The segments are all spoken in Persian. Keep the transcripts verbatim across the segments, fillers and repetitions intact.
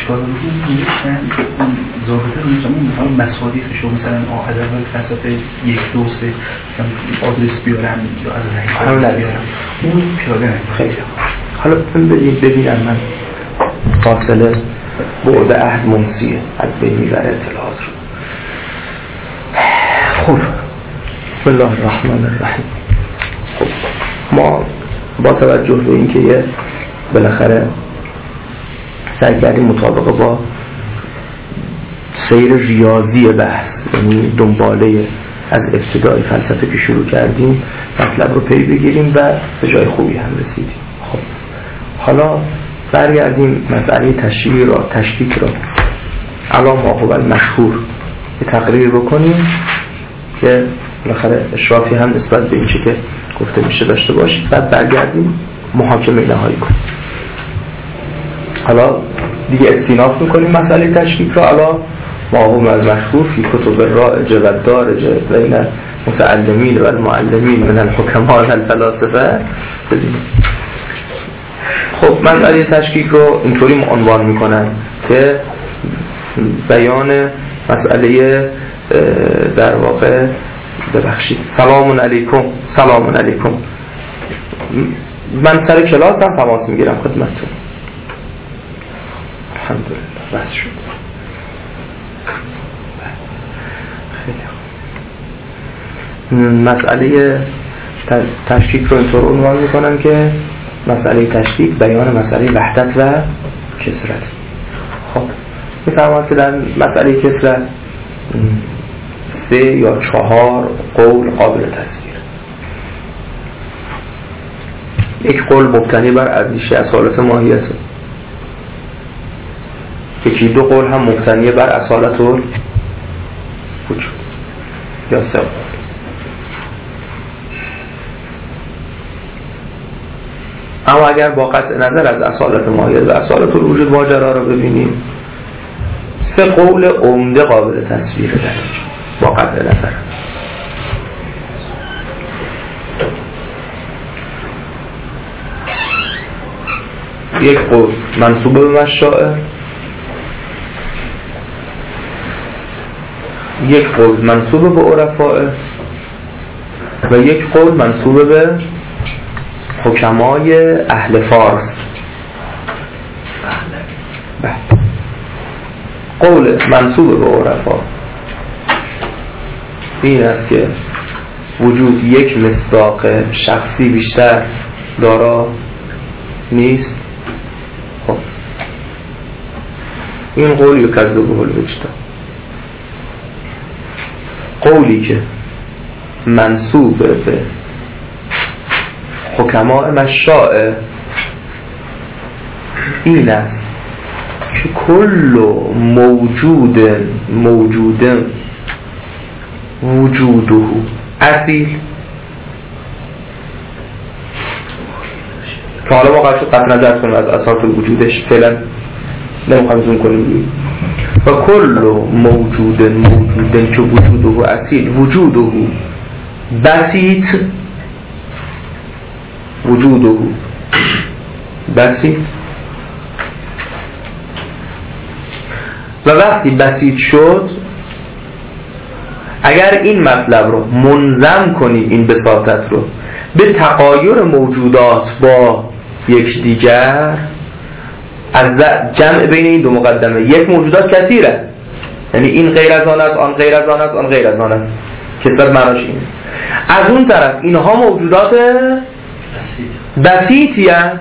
اشکال رو میشن ظاهره رو میشن مصادیقش رو مثلا آهدر و فلسفه یک دو سه مثلا آدرس بیارم یا از رنگ بیارم اون پیاده نمید. خیلی حالا ببینم من فاصله بعد عهد منسیه از بین میبره اطلاعات رو. خب بسم الله الرحمن الرحیم. خب ما با توجه به اینکه یه بالاخره سعی کردیم مطابق با سیر ریاضی بحث، یعنی دنباله از ابتدای فلسفه که شروع کردیم مطلب رو پی بگیریم و به جای خوبی هم رسیدیم. خب حالا برگردیم مسئله تشریح را تشکیک را علا ما هو المشهور یه تقریر بکنیم که بالاخره اشرافی هم نسبت به این چه که گفته میشه داشته باشید، بعد برگردیم محاکمه نهایی کنیم. حالا دیگه استیناف میکنیم مسئله تشکیک را علا ما هو المشهور فی کتب الرائجه و الدارجه بین متعلمین و المعلمین من الحکما و الفلاسفه. خب مسئله تشکیک رو اینطوری عنوان میکنن که بیان مسئله در واقع ببخشید سلام علیکم سلام علیکم من سر کلاس هم تماس میگیرم خدمتتون. الحمدلله بس شد. خیلی مسئله تشکیک رو اینطور عنوان میکنن که مسئله تشکیک بیان مسئله وحدت و کثرت. خب میفهمم که در مسئله کثرت سه یا چهار قول قابل تصویر. یک قول مبتنی بر اندیشه اصالت ماهیت، یکی دو قول هم مبتنی بر اصالت وجود یا سه قول. اما اگر با قطع نظر از اصالت ماهیت و اصالت الوجود ماجرا رو ببینیم، سه قول عمده قابل تصویر درش با قطع نظر. یک قول منسوب به مشاعر، یک قول منسوب به عرفاء و یک قول منسوب به حکمای اهل فارس. قول منسوب به عرفا این است که وجود یک مصداق شخصی بیشتر دارا نیست. خب این قول یکذب به الوجدان. قولی که منسوب به حکماء مشاء این است که کل موجود موجود وجوده اصیل، که حالا ما قرار شد قطع نظر کنیم از اساس وجودش، فعلا نمیخوایم زوم کنیم. و کل موجود موجود که وجوده اصیل وجوده بسیط وجوده بسیط و وقتی بسیط شد، اگر این مطلب رو منظم کنیم این بساطت رو به تغایر موجودات با یک دیگر، از جمع بین این دو مقدمه یک موجودات کثیره، یعنی این غیر از آن است، آن غیر از آن است، آن غیر از آن است، کثرت معناش اینه. از اون طرف اینها موجودات بسیطی هست.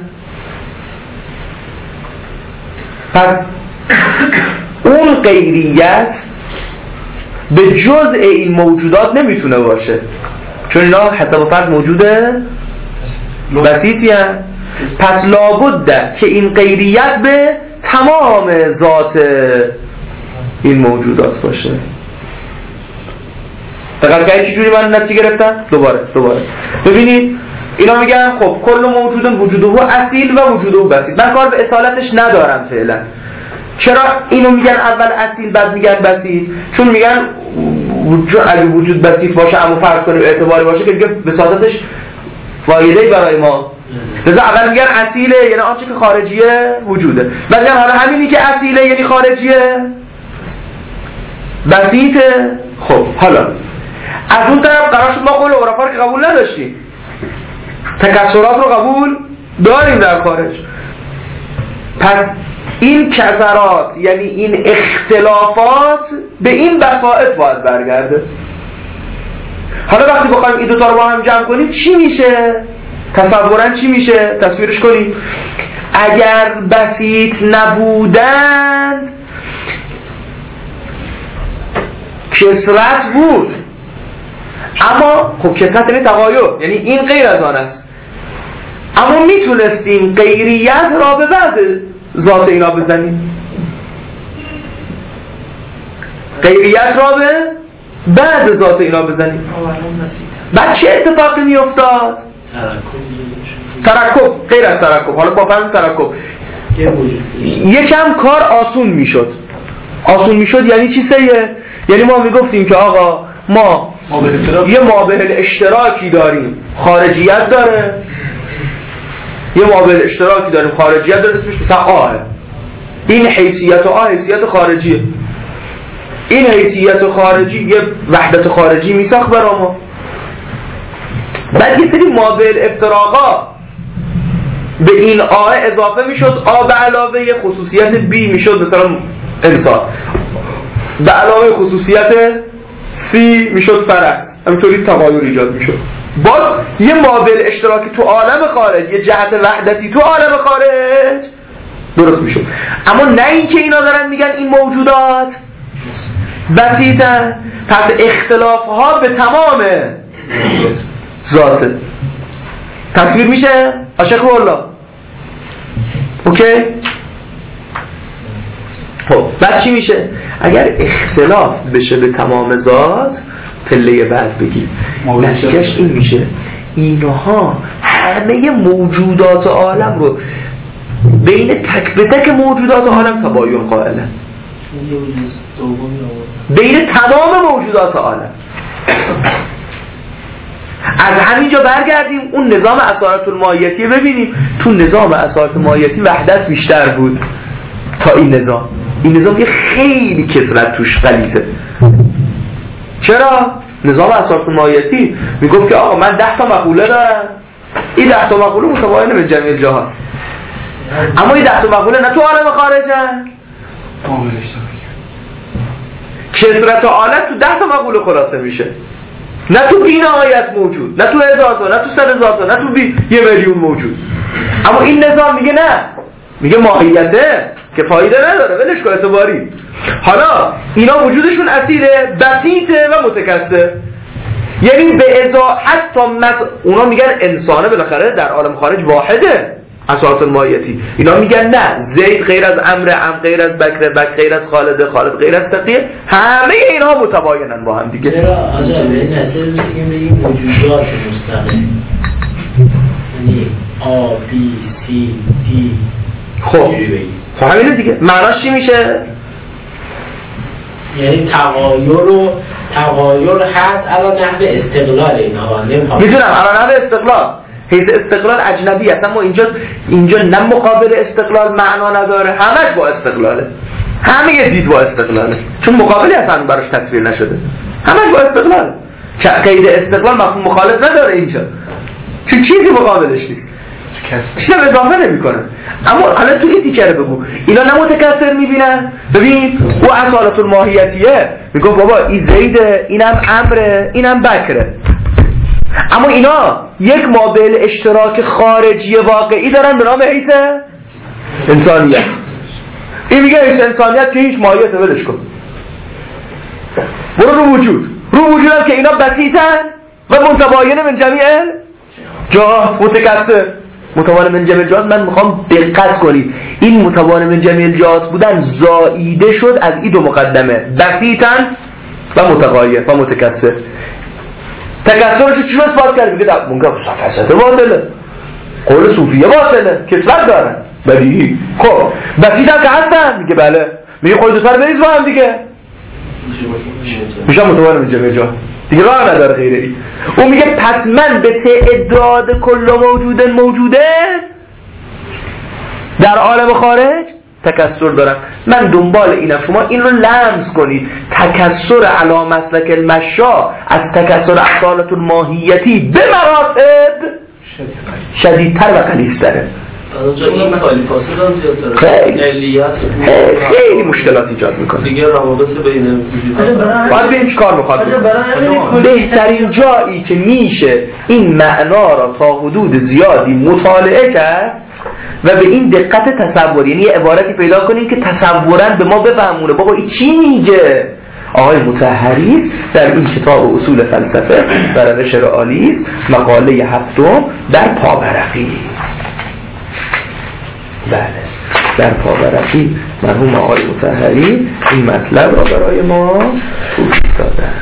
پس اون غیریت به جزء این موجودات نمیتونه باشه، چون اینا حسب فرض موجود بسیطی هست. پس لابد که این غیریت به تمام ذات این موجودات باشه. دقیقا که چی جوری من نتیجه گرفتم؟ دوباره دوباره ببینید اینا میگن خب کل موجود وجوده اصیل و وجوده بسیط. من کار به اصالتش ندارم فعلا. چرا اینو میگن اول اصیل بعد میگن بسیط؟ چون میگن اگه وجود بسیط باشه اما فرض کنیم اعتباری باشه که دیگه بساطتش فایده‌ای برای ما لذا اول میگن اصیله یعنی آنچه که خارجیه وجوده، بعد میگن حالا همینی که اصیله یعنی خارجیه بسیطه. خب حالا از اون طرف قرار شد ما قول عرفا رو که قبول نداشتیم، تکسرات رو قبول داریم در خارج. پس این کسرات یعنی این اختلافات به این بساطت باید برگرده. حالا وقتی بخوایم این دوتا رو با هم جمع کنیم چی میشه؟ تصورا چی میشه؟ تصویرش کنیم. اگر بسیط نبودند کسرت بود، اما خب کسرت یعنی تغایر، یعنی این غیر از آن است، اما میتونستیم غیریت را به بعد ذات اینا بزنیم، غیریت را به بعد ذات اینا بزنیم. بعد چه اتفاقی میافتاد؟ ترکب، غیر از ترکب. حالا با فهم ترکب یکم کار آسون میشد. آسون میشد یعنی چی سیه؟ یعنی ما میگفتیم که آقا ما یه مابعد اشتراکی داریم خارجیت داره، یه مابعد اشتراکی داریم خارجیت داره، اسمش مثلا آه، این حیثیت آه حیثیت خارجیه، این حیثیت خارجی یه وحدت خارجی میساخت برای ما. بعد یه سری مابعد افتراقا به این آه اضافه میشد، آه به علاوه یه خصوصیت بی میشد مثلا انسان، به علاوه خصوصیت سی میشد فرد، همینطوری تغایر ایجاد میشد. باز یه مابعد اشتراکی تو عالم خارج، یه جهت وحدتی تو عالم خارج درست میشد. اما نه این که اینا دارن میگن این موجودات بسیطن، پس اختلاف ها به تمام ذاته. تصویر میشه؟ عاشق والله اوکی؟ خب بعد چی میشه؟ اگر اختلاف بشه به تمام ذات، پله بعد بگیم نتیجهش این میشه اینها همه موجودات عالم رو بین تک به تک موجودات عالم تباین قائلن، بین تمام موجودات عالم. از همینجا برگردیم اون نظام اصالت الماهیتی ببینیم، تو نظام اصالت الماهیتی وحدت بیشتر بود تا این نظام. این نظام که خیلی کثرت توش غلیظه. چرا؟ نظام اصالت الماهیتی میگفت که آقا من ده تا مقوله دارم، این ده تا مقوله متباینه به جمعی جهات، اما این ده تا مقوله نه تو عالم خارجن، کثرت عالم تو ده تا مقوله خلاصه میشه، نه تو بی نهایت موجود، نه تو هزار تا، نه تو صد هزار تا، نه تو بی یه میلیون موجود. اما این نظام میگه نه، میگه ماهیته که فایده نداره، ولش کن اعتباری. حالا اینا وجودشون اصیله، بسیطه و متکثر، یعنی به ازا حتی مز... اونا میگن انسانه بالاخره در عالم خارج واحده اساس الماهیتی، اینا میگن نه، زید غیر از امر، ام غیر از بکر، بکر غیر از خالد، خالد غیر از تقیه، همه اینها متباینن با هم دیگه. چرا عجب این اصل میشه که بگیم موجودات مستقل، یعنی آ بی سی دی. خب خب همینه دیگه. معناش چی میشه؟ یعنی تغایر و تغایر هست علا نحو استقلال اینا. میدونم علا نحو استقلال، حیث استقلال اجنبی است، اما اینجا اینجا نه مقابل استقلال معنا نداره، همش با استقلاله، همه یه دید با استقلاله، چون مقابلی اصلا براش تصویر نشده، همش با استقلاله. قید استقلال مفهوم مخالف نداره اینجا، چون چیزی مقابلش نیست، چیزی اضافه نمی‌کنه. اما حالا تو این تیکره بگو اینا نه متکثر می‌بینن. ببین او اصالت الماهیتیه میگه بابا این زیده، اینم امره، اینم بکره، اما اینا یک مابعد اشتراک خارجی واقعی دارن به نام حیث انسانیت. این میگه حیث انسانیت که هیچ ماهیت ولش کن، برو رو وجود، رو وجود هم که اینا بسیطن و متباینه من جمیع جهات، متکثر متباین من جمیع جهات. من میخوام دقت کنید این متباین من جمیع جهات بودن زائیده شد از این دو مقدمه، بسیطن و متغایر و متکثر. تکثرش چی اثبات کرد؟ میگه مونگه فلسفه باطله، قول صوفیه باطله، کثرت دارن بدیهی. خب بسیط هم که هستن، میگه بله. میگه خود دوتر بریز با هم دیگه، میشه متوازن میشه به جا دیگه راه نداره غیره ای. اون میگه پس من به تعداد کل موجود موجوده در عالم خارج تکثر دارم. من دنبال اینم شما این رو لمس کنید. تکثر علی مسلک المشا از تکثر اصالت الماهیتی به مراتب شدیدتر و غلیظتره. این خالی فاصله هم زیاد داره. خیلی خیلی مشکلات ایجاد میکنه. دیگه روابط بین وجودات باید ببین چیکار میخواد. بهترین جایی که میشه این معنا را تا حدود زیادی مطالعه کرد و به این دقت تصور، یعنی یه عبارتی پیدا کنیم که تصورن به ما بفهمونه بابا این چی میگه. آقای مطهری در این کتاب اصول فلسفه در روش رئالیسم مقاله هفتم در پاورقی، بله در پاورقی مرحوم آقای مطهری این مطلب را برای ما توضیح دادن.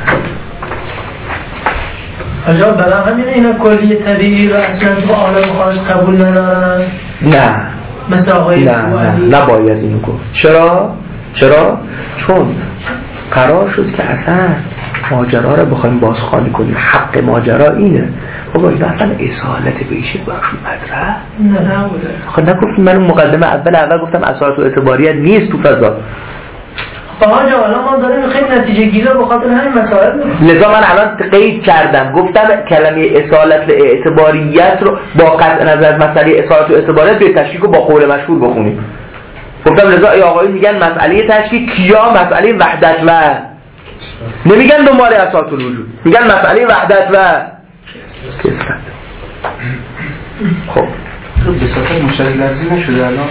آجا برای همین اینا کلی طبیعی رو اصلا تو عالم خارج قبول ندارن؟ نه مثل آقای نه نه نباید اینو گفت. چرا؟ چرا؟ چون قرار شد که اصلا ماجرا رو بخوایم بازخوانی کنیم. حق ماجرا اینه بابا این اصلا اصالت به ایشه برشون مطرح نه نبوده. خب نگفتیم من اون مقدمه اول اول گفتم اصالت و اعتباریت نیست تو فضا. آقا جا الان ما داریم خیلی نتیجه گیره به خاطر همین مسائل. لذا من الان قید کردم گفتم کلمه اصالت و اعتباریت رو با قطع نظر مسئله اصالت و اعتباریت به تشکیک و با قول مشهور بخونیم. گفتم لذا ای آقایی میگن مسئله تشکیک کیا مسئله وحدت و نمیگن دنبال اساس الوجود، میگن مسئله وحدت و کثرت. خب به صورت مشترک لفظی نشده الان؟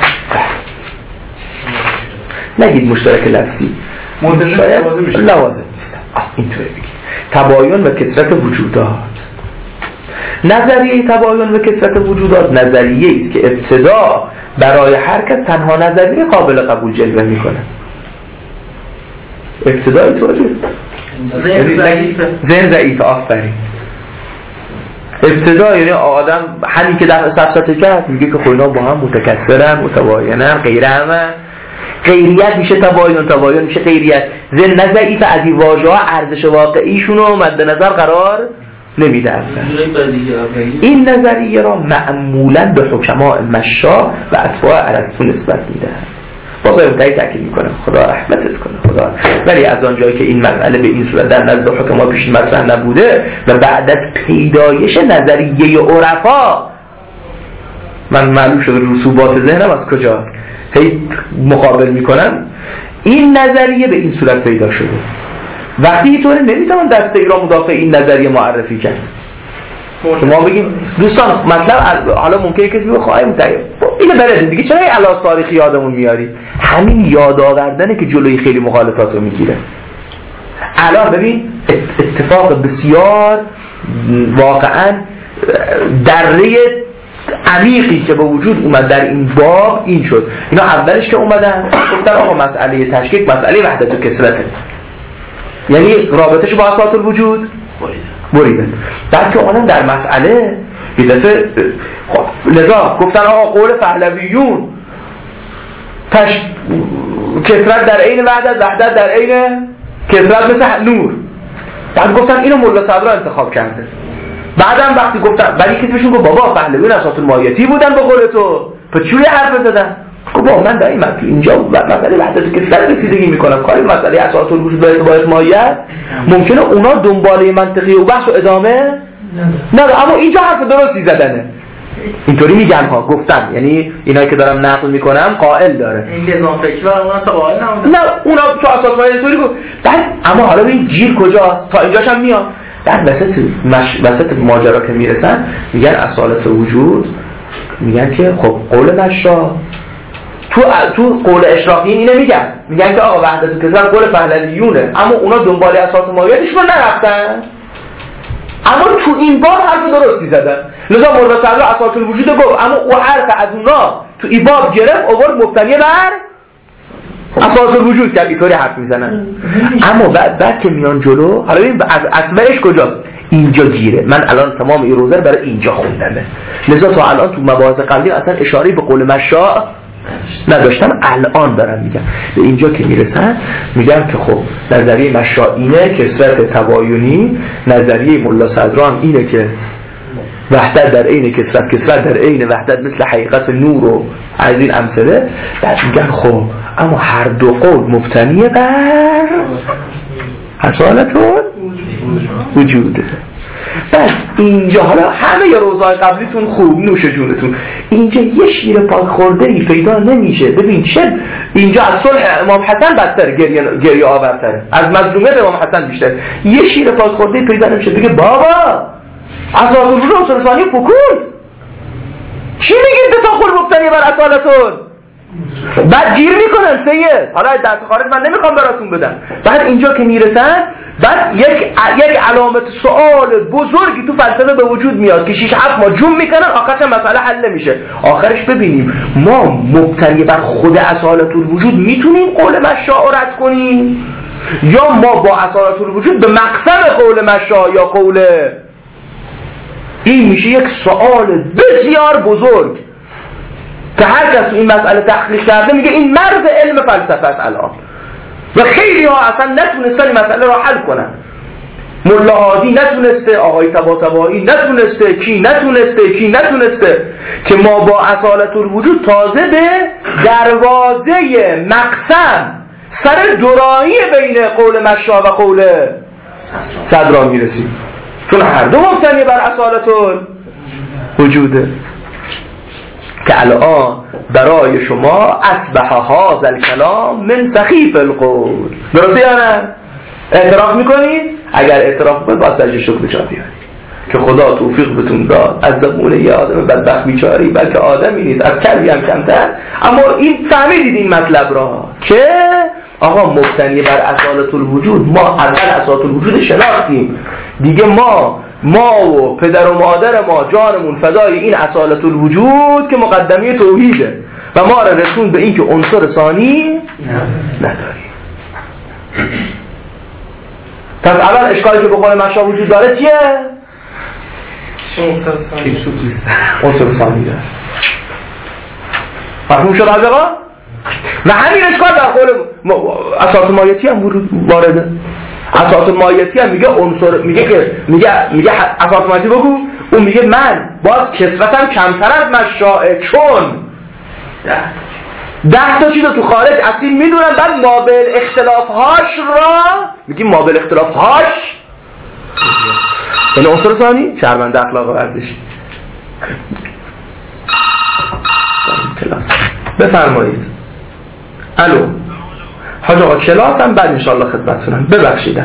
نگید مشترک لفظی، منتظر لوازم میشه. لوازم نیست. اینطوری بگید تباین و کثرت وجودات. نظریه تباین و کثرت وجودات نظریه است که ابتدا برای هر کس تنها نظریه قابل قبول جلوه میکنه. ابتدا اینطوریه. ذهن ضعیفه. ذهن ضعیفه آفرین. ابتدا یعنی آدم همین که در سفسطه کرد میگه که خب اینا با هم متکثرن متباینن غیر همه. غیریت میشه تباین، تباین میشه غیریت. ذهن ضعیفه از این واژه‌ها ارزش واقعیشون رو مد نظر قرار نمیده اصلا. این نظریه را معمولا به حکماء مشا و اتباع ارسطو نسبت میده. باز اون تایی تاکید میکنم خدا رحمتت کنه خدا. ولی از آنجایی که این مسئله به این صورت در نزد حکما پیش مطرح نبوده و بعد از پیدایش نظریه عرفا من معلوم شده رسوبات ذهنم از کجا هی مقابل میکنم، این نظریه به این صورت پیدا شده. وقتی اینطوری نمیتونم دست ایران مدافع این نظریه معرفی کرد که ما بگیم دوستان مطلب حالا ممکنه کسی بگه خواهی متعیب اینو بردیم دیگه چرا این علاس تاریخی یادمون میاری؟ همین یاد آوردنه که جلوی خیلی مخالفات رو میگیره. الان ببین اتفاق بسیار واقعا دره عمیقی که به وجود اومد در این باب این شد. اینا اولش که اومدن گفتن آقا مسئله تشکیک مسئله وحدت و کثرته، یعنی رابطش با اساس الوجود بریده. بعد که اومدن در مسئله یه دفعه لذا گفتن آقا قول پهلویون تش... کثرت در عین وحدت، وحدت در عین کثرت مثل نور. بعد گفتن اینو مولا صدرا انتخاب کرده. بعدم وقتی گفتن ولی کسی بهشون گفت بابا پهلویون اساس الماهیتی بودن به قول تو، پس چوری حرف زدن؟ خب با من دائما تو اینجا مسئله وحدت که سر رسیدگی میکنم کاری مسئله اساس الوجود به اعتبار ماهیت ممکنه اونا دنباله منطقی و بحث و ادامه نه، اما اینجا حرف درستی زدنه. اینطوری میگن ها گفتن، یعنی اینایی که دارم نقل میکنم قائل داره این نظام فکر و اونا تا قائل نبودن. نه اونا تو اساس ماهیت اینطوری گفت. بعد اما حالا این جیر کجاست تا اینجاش هم میاد. بعد وسط مش... وسط ماجرا که میرسن میگن اصالت وجود، میگن که خب قول مشا تو تو قول اشراقیین اینه میگن میگن که آقا وحدت و کثرت قول پهلویونه، اما اونا دنبال اساس ماهیتش رو نرفتن، اما تو این باب حرف درستی زدن. لذا مولا صدرا اساس الوجود گفت، اما او حرف از اونا تو این باب گرفت آورد مبتنی بر اساس الوجود کرد. اینطوری حرف میزنن. اما بعد بعد که میان جلو حالا ببین از اصلش کجاست؟ اینجا گیره. من الان تمام این روزه برای اینجا خوندمه. لذا تا الان تو مباحث قبلی اصلا اشاره به قول مشا نداشتن، الان دارم میگم. به اینجا که میرسن میگم که خب نظریه مشا اینه کثرت تباینی، نظریه ملا صدرا هم اینه که وحدت در عین کثرت، کثرت در عین وحدت مثل حقیقت نور و از این امثله. بعد میگن خب اما هر دو قول مبتنی بر اصالتون وجوده. بعد اینجا حالا همه ی روزای قبلیتون خوب نوش جونتون، اینجا یه شیر پاک خورده ای پیدا نمیشه. ببین چه اینجا از صلح امام حسن بدتر، گریه, گریه آورتره، از مظلومیت امام حسن بیشتر. یه شیر پاک خورده ای پیدا نمیشه بگه بابا اصالت الوجود اصول ثانی فکون چی میگید به تا خل مبتنی بر اصالتون؟ بعد گیر میکنن سید. حالا درس خارج من نمیخوام براتون بدم. بعد اینجا که میرسن بعد یک یک علامت سوال بزرگی تو فلسفه به وجود میاد که شش هفت ما جون میکنن، آخرش مسئله حل نمیشه. آخرش ببینیم ما مبتنی بر خود اصالت الوجود میتونیم قول مشاء رد کنیم یا ما با اصالت الوجود به مقصد قول مشاء یا قول. این میشه یک سوال بسیار بزرگ که هر کس این مسئله تحقیق کرده میگه این مرد علم فلسفه است الان، و خیلی ها اصلا نتونستن این مسئله را حل کنن. ملا هادی نتونسته، آقای طباطبایی نتونسته، کی نتونسته کی نتونسته که ما با اصالت الوجود تازه به دروازه مقسم سر دورایی بین قول مشا و قول صدرا میرسیم، چون هر دو مبتنی بر اصالت الوجوده. که الان برای شما اصبح هذا الکلام من سخیف القول. درسته یا نه؟ اعتراف میکنید؟ اگر اعتراف کنید باید سجده شکر جا بیارید که خدا توفیق بتون داد. از زبون یه آدم بدبخت بیچاری بلکه آدمی نیست، از کلبی هم کمتر، اما این فهمیدید این مطلب را که آقا مبتنی بر اصالت الوجود، ما اول اصالت الوجود شناختیم دیگه، ما ما و پدر و مادر ما جانمون فدای این اصالت الوجود که مقدمی توحیده و ما را رسون به این که عنصر ثانی نداریم. پس اول اشکالی که به قول مشا وجود داره چیه؟ عنصر ثانی داره. مفهوم شد آقا؟ و همین اشکال در قول اساس مایتی هم وارده. اساس مایتی هم میگه عنصر، میگه که میگه میگه اساس مایتی بگو، اون میگه من باز کثرتم کمتر از مشاء، چون ده ده تا چیز تو خارج اصیل میدونن، بعد مابل اختلافهاش را میگیم مابل اختلافهاش یعنی عنصر ثانی شرمنده اخلاق و ورزشی. بفرمایید. الو حاج آقا کلاس هم بعد انشاءالله خدمتتونم، ببخشیدم.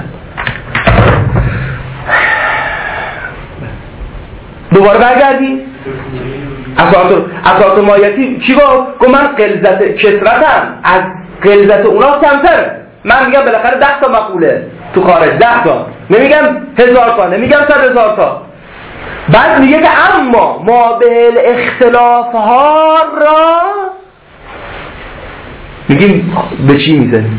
دوباره برگردیم. اساس اساس مایتی چی گفت؟ گفت من غلظت کثرتم از غلظت اونا کمتره. من میگم بالاخره ده تا مقوله تو خارج، ده تا، نمیگم هزار تا، نمیگم صد هزار تا. بعد میگه که اما ما به اختلاف ها را میگیم به چی میزنیم؟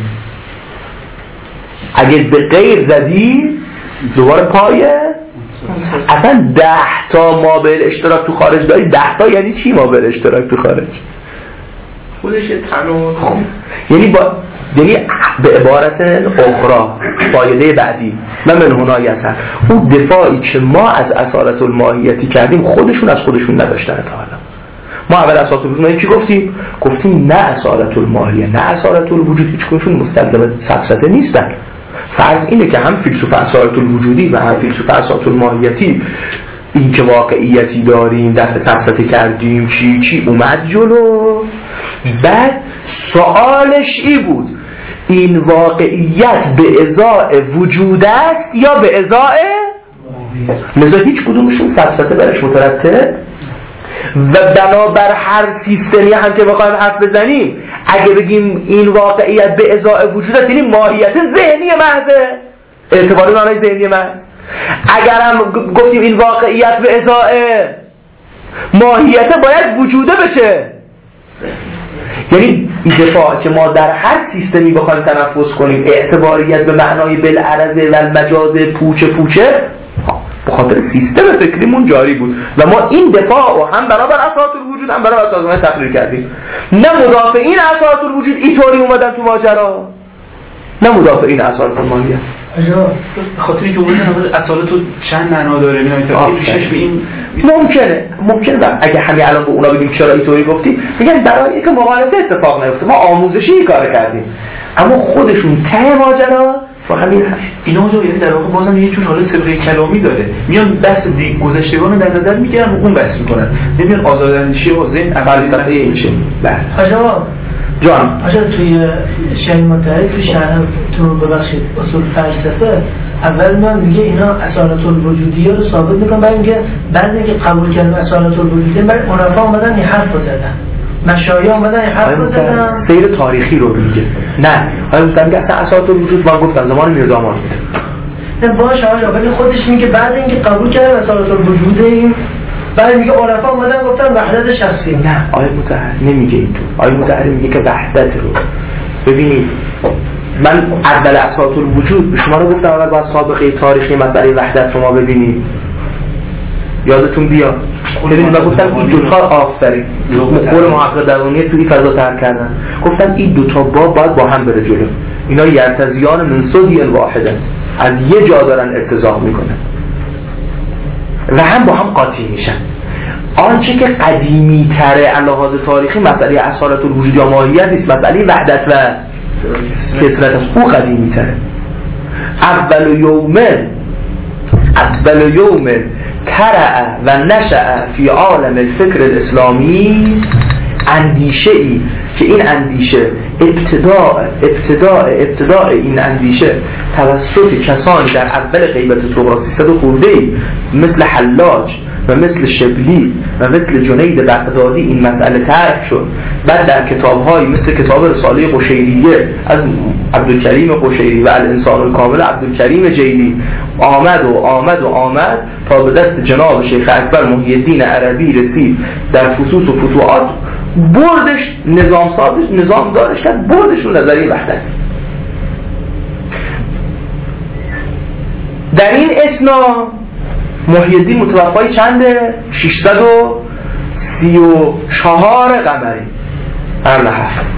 اگه به غیر زدی دوباره پایه اصلا ده تا ما به اشتراک تو خارج داری. ده تا یعنی چی ما به اشتراک تو خارج؟ خودش تنوع، یعنی با یعنی به عبارت اخرى فایده بعدی من من هنایی هستن اون دفاعی که ما از اصالت الماهیتی کردیم خودشون از خودشون نداشتن تا حالا. ما اول اصالت الوجود چی گفتیم؟ گفتیم نه اصالت الماهیه نه اصالت الوجود هیچ کنشون مستلزم سفسطه نیستن. فرض اینه که هم فیلسوف اصالت الوجودی و هم فیلسوف اصالت الماهیتی این که واقعیتی داریم دفع سفسطه کردیم چی چی اومد جلو. بعد سوالش ای بود این واقعیت به ازای وجود است یا به ازای لذا هیچ کدومشون سفسطه برش مترتب و بنابر هر سیستمی هم که بخوایم حرف بزنیم اگه بگیم این واقعیت به ازای وجود است یعنی ماهیت ذهنی محضه، اعتباری معنی ذهنی محض. اگر هم گفتیم این واقعیت به ازای ماهیت باید وجوده بشه، یعنی دفاع که ما در هر سیستمی بخوایم تنفس کنیم اعتباریت به معنای بالعرض و المجاز پوچه پوچه به خاطر سیستم فکریمون جاری بود و ما این دفاع و هم برابر اساس الوجود هم برابر سازمان تقریر کردیم. نه مدافعین اساس الوجود اینطوری اومدن تو ماجرا، نه مدافعین اساس الماهیت. آجا خاطری که اون اصالت رو چند معنا داره می‌بینید تا پیشش به این ممکنه ممکنه اگه همین الان به اونا بگیم چرا اینطوری گفتی، میگن برای اینکه مقالطه اتفاق نیفته ما آموزشی کار کردیم، اما خودشون ته ماجرا با همین اینا جو یعنی در واقع بازم یه جور حاله سابقه کلامی داره، میان بحث دیگ گذشتگان رو در نظر میگیرن و اون بحث میکنن، نمیان آزاداندیشی و ذهن فلسفه این چه بله آجا جان آجا توی شهر متحد توی شهر تو ببخشید اصول فلسفه اول من میگه اینا اصالت الوجودیه رو ثابت میکنن، بعد میگه بعد اینکه قبول کردن اصالت الوجودیه بعد عرفا اومدن این حرف زدن، مشایخ اومدن این حرف زدن، سیر تاریخی رو میگه. نه آیا مثلا میگه اصلا اصالت الوجود من گفتم زمان میرزا مالک نه باشه آجا ولی خودش میگه بعد اینکه قبول کردن اصالت الوجود این بعد میگه عرفا اومدن گفتن وحدت شخصی. نه آیه مطهر نمیگه اینطور، آیه مطهر میگه که وحدت رو ببینید. من اول اساس الوجود به شما رو گفتم اول با سابقه تاریخی مسئله وحدت رو ما ببینید، یادتون بیاد. ببینید من گفتم این دو تا آفرین قول محقق درونی توی فضا تر کردن، گفتم این دو تا باب باید با هم بره جلو، اینا یرتزیان من صدی الواحده از یه جا دارن ارتزاق میکنن و هم با هم قاطی میشن. آنچه که قدیمی تره علاوه تاریخی مسئله اصالت الوجود یا ماهیت نیست، مسئله وحدت و کثرت است، او قدیمی تره. اول یوم اول یوم ترع و نشأ فی عالم الفکر الاسلامی اندیشه ای که این اندیشه ابتداء ابتداء ابتداء این اندیشه توسط کسانی در اول غیبت طغرا سیصد خورده مثل حلاج و مثل شبلی و مثل جنید بغدادی این مسئله طرح شد. بعد در کتاب‌هایی مثل کتاب رساله قشیریه از عبدالکریم قشیری و الانسان الکامل عبدالکریم جیلی آمد و آمد و آمد تا به دست جناب شیخ اکبر محی الدین عربی رسید، در فصوص و فتوحات بردش نظام سازش نظام دارش کرد، بردشون نظریه وحدت. در این اثنا محی الدین متوفای چنده؟ ششصد و سی و چهار قمری قرن هفت.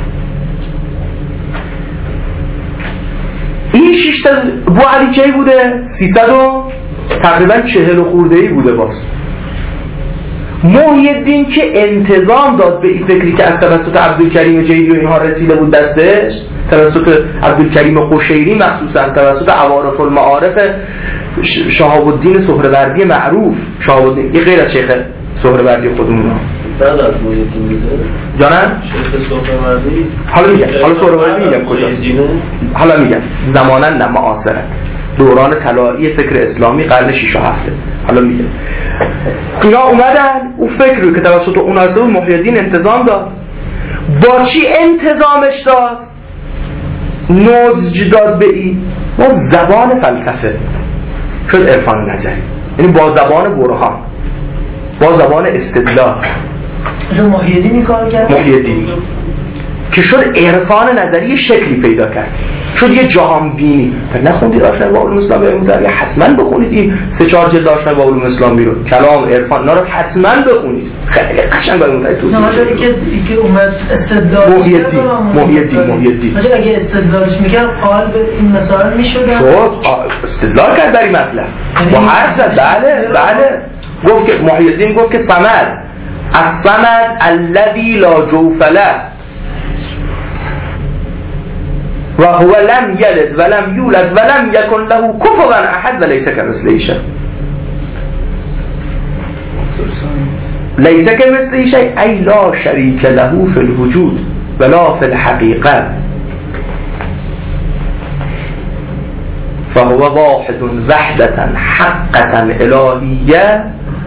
این ششصد بو علی کی بوده؟ سیصد و تقریبا چهل خورده‌ای بوده. باز محی الدین که انتظام داد به این فکری که از توسط عبدالکریم جیلی و اینها رسیده بود دستش، توسط عبدالکریم قشیری مخصوصا، توسط عوارف المعارف شهاب الدین سهروردی معروف، شهاب الدین یه غیر از شیخ سهروردی خودمون بعد از محی الدین میده جانم شیخ سهروردی حالا میگم حالا سهروردی میگم کجاست حالا میگم زمانا نه معاصره، دوران طلایی فکر اسلامی قرن شش و هفت. حالا میگم اینا اومدن اون فکر رو که توسط اون از اون محی الدین انتظام داد، با چی انتظامش داد؟ نضج داد به این با زبان فلسفه شد عرفان نظری، یعنی با زبان برهان، با زبان استدلال. محی الدین این کار کرد؟ محی الدین که شد عرفان نظری شکلی پیدا کرد، شد یه جهان بینی. نخوندید آشنایی با علوم اسلامی رو؟ حتما بخونید این سه چهار جلد آشنایی با علوم اسلامی رو، کلام عرفان اینا رو حتما بخونید، خیلی قشنگ باید اون توضیح نه که که اومد استدلال محی الدین محی الدین محی الدین اگه استدلالش میکرد قائل به این مسائل میشد، شد استدلال کرد در این مطلب با حرف زد. بله بله گفت که محی الدین گفت که صمد الصمد الذی لا جوف له و هو لم یلد و لم یولد و لم یکن له کفوا احد و لیس کمثله شیء. لیس کمثله شیء ای لا شریک له فی الوجود ولا فی الحقیقه فهو واحد وحدة حقة الهیه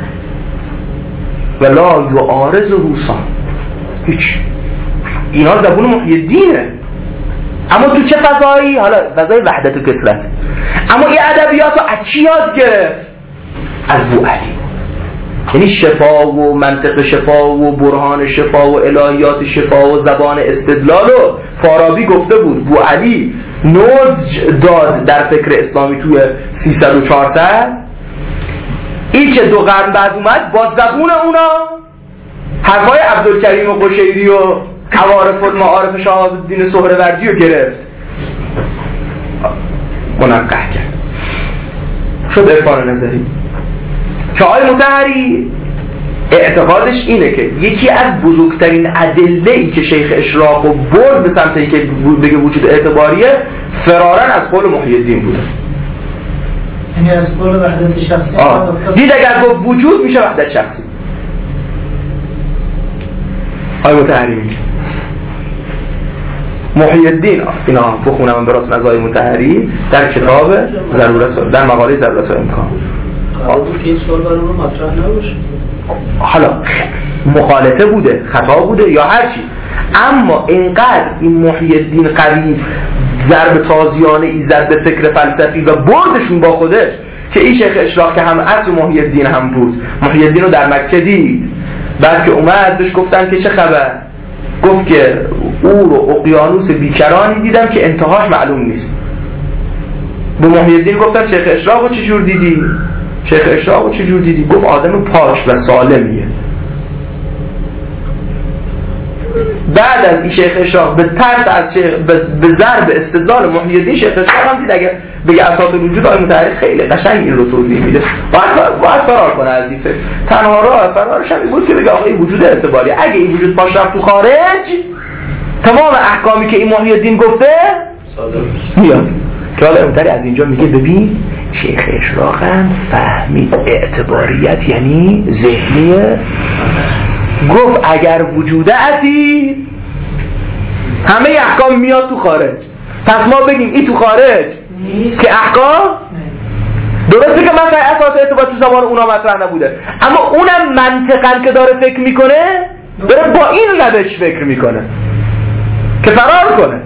و لا یعارضه صان. هیچ اینا زبون محی الدینه، اما تو چه فضایی؟ حالا فضای وحدت و کثرت. اما این ادبیات رو از چی یاد گرفت؟ از بو علی. یعنی شفا و منطق شفا و برهان شفا و الهیات شفا و زبان استدلال رو فارابی گفته بود، بو علی نضج داد در فکر اسلامی توی سیصد و چهارصد. این که دو قرن بعد اومد با زبون اونا حرفای عبدالکریم و قشیری و عوارف المعارف شهاب الدین سهروردی رو گرفت منقح کرد، شد عرفان نظری. که آقای مطهری اعتقادش اینه که یکی از بزرگترین ادله‌ای که شیخ اشراق رو برد به سمت اینکه بگه وجود اعتباریه فرارن از قول محی الدین بوده. یعنی از قول وحدت شخصی دید اگر گفت وجود میشه وحدت شخصی. آقای مطهری میگه محی الدین، اینا بخونم من براتون از آقای مطهری در کتاب ضرورت، در مقاله ضرورت و امکان. قرار بود که این سوال برای ما مطرح نباشه. حالا مخالفه بوده، خطا بوده یا هر چی، اما اینقدر این محی الدین قوی ضرب تازیانه ای زد به فکر فلسفی و بردشون با خودش که این شیخ اشراق که هم اصل محی الدین هم بود، محی الدین رو در مکه دید، بعد که اومد بهش گفتن که چه خبر، گفت که او رو اقیانوس بیکرانی دیدم که انتهاش معلوم نیست. به محی الدین گفتن شیخ اشراق رو چجور دیدی؟ شیخ اشراق رو چجور دیدی؟ گفت آدم پاک و سالمیه. بعد از این شیخ اشراق به ترس از شیخ به ضرب استدلال محی الدین شیخ اشراق هم دید اگه بگه اساس وجود آقای مطهری خیلی قشنگ این رو توضیح میده، باید باید فرار کنه از این فکر. تنها راه فرارش هم این بود که بگه آقا این وجود اعتباری، اگه این وجود پاش رفت تو خارج تمام احکامی که این محی الدین گفته میاد. که حالا مطهری از اینجا میگه ببین شیخ اشراق هم فهمید اعتباریت یعنی ذهنیه، گفت اگر وجوده اتی همه احکام میاد تو خارج، پس ما بگیم این تو خارج نیست که احکام درسته که مثلا اساس اعتبار تو زمان اونا مطرح نبوده، اما اونم منطقاً که داره فکر میکنه داره با این روش فکر میکنه که فرار کنه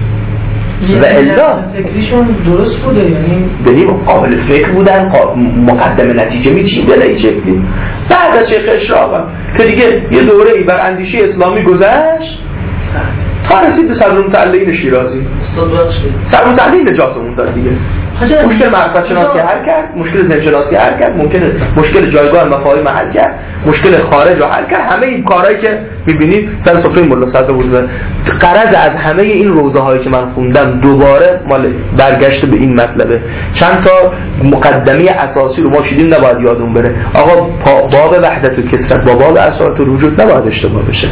و الا فکریشون درست بوده، یعنی ببین قابل فکر بودن، مقدم نتیجه میچیده این شکلی. بعد از شیخ اشراق که دیگه یه دوره ای بر اندیشه اسلامی گذشت تا رسید به صدرالمتعلقین شیرازی. استاد بخشید صدرالمتعلقین نجاتمون داد دیگه. مشکل معرفت شناسی حل کرد، مشکل ذهن شناسی حل کرد، ممکنه مشکل جایگاه مفاهیم حل کرد، مشکل خارج رو حل کرد. همه این کارهایی که می‌بینید سر سفره ملا صدر بود. غرض از همه این روزه هایی که من خوندم دوباره مال برگشت به این مطلبه. چند تا مقدمه اساسی رو ما شیدیم نباید یادمون بره. آقا باب وحدت و کثرت با باب اساس وجود نباید اشتباه بشه.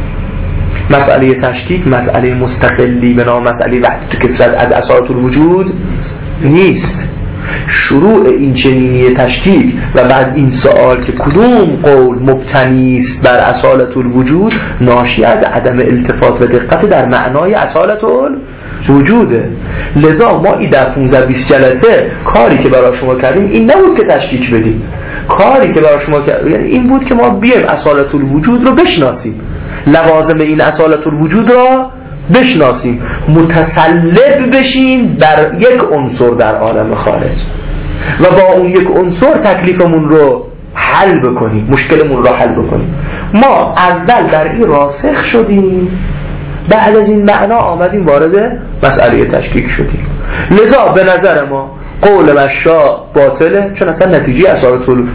مسئله تشکیک مسئله مستقلی به نام مسئله وحدت و کثرت از اساس الوجود نیست. شروع این چنینی تشکیک و بعد این سوال که کدوم قول مبتنی است بر اصالت الوجود ناشی از عدم التفات و دقت در معنای اصالت الوجوده. لذا ما این در پانزده بیست جلسه کاری که برای شما کردیم این نبود که تشکیک بدیم، کاری که برای شما کردیم یعنی این بود که ما بیایم اصالت الوجود رو بشناسیم، لوازم این اصالت الوجود را بشناسیم، متسلب بشیم بر یک عنصر در عالم خارج و با اون یک عنصر تکلیفمون رو حل بکنیم، مشکلمون رو حل بکنیم. ما اول در این راسخ شدیم، بعد از این معنا آمدیم وارد مسئله تشکیک شدیم. لذا به نظر ما قول مشا باطله چون اصلا نتیجه اصالت الوجود،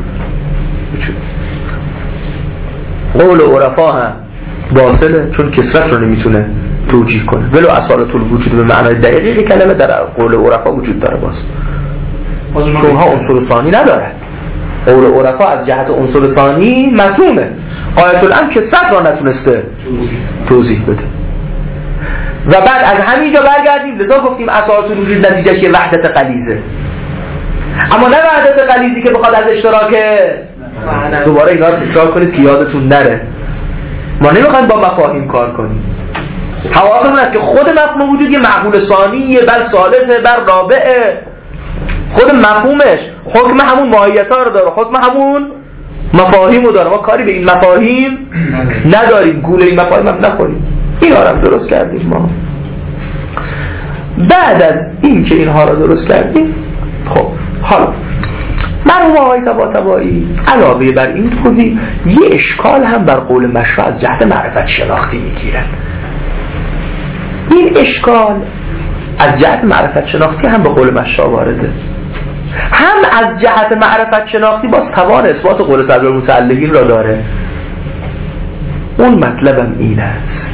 قول عرفا هم باطله چون کثرت رو نمیتونه توجیه کنه، ولو اصالت الوجود به معنای دقیقی کلمه در قول عرفا وجود داره، باز چون ها عنصر ثانی نداره. قول عرفا از جهت عنصر ثانی مفهومه، آیت الان کثرت رو نتونسته توضیح بده. و بعد از همینجا برگردیم لذا گفتیم اصالت الوجود نتیجهش یه وحدت غلیظه، اما نه وحدت غلیظی که بخواد از اشتراک دوباره اینا رو تکرار کنید که یادتون نره. ما نمیخوایم با مفاهیم کار کنیم، حواسمون است که خود مفهوم وجود یه معقول ثانیه، بل ثالثه، بل رابعه. خود مفهومش حکم همون ماهیت ها رو داره، حکم همون مفاهیم رو داره. ما کاری به این مفاهیم نداریم، گوله این مفاهیم هم نخوریم. این ها رو درست کردیم. ما بعد از این که اینها رو درست کردیم، خب حالا مرحوم آقای طباطبایی علاوه بر این توضیح یه اشکال هم بر قول مشروع از جهت معرفت شناختی میگیرن. این اشکال از جهت معرفت شناختی هم به قول مشروع وارده. هم از جهت معرفت شناختی باز توان اثبات قول صدر المتعلقین را داره. اون مطلبم این است.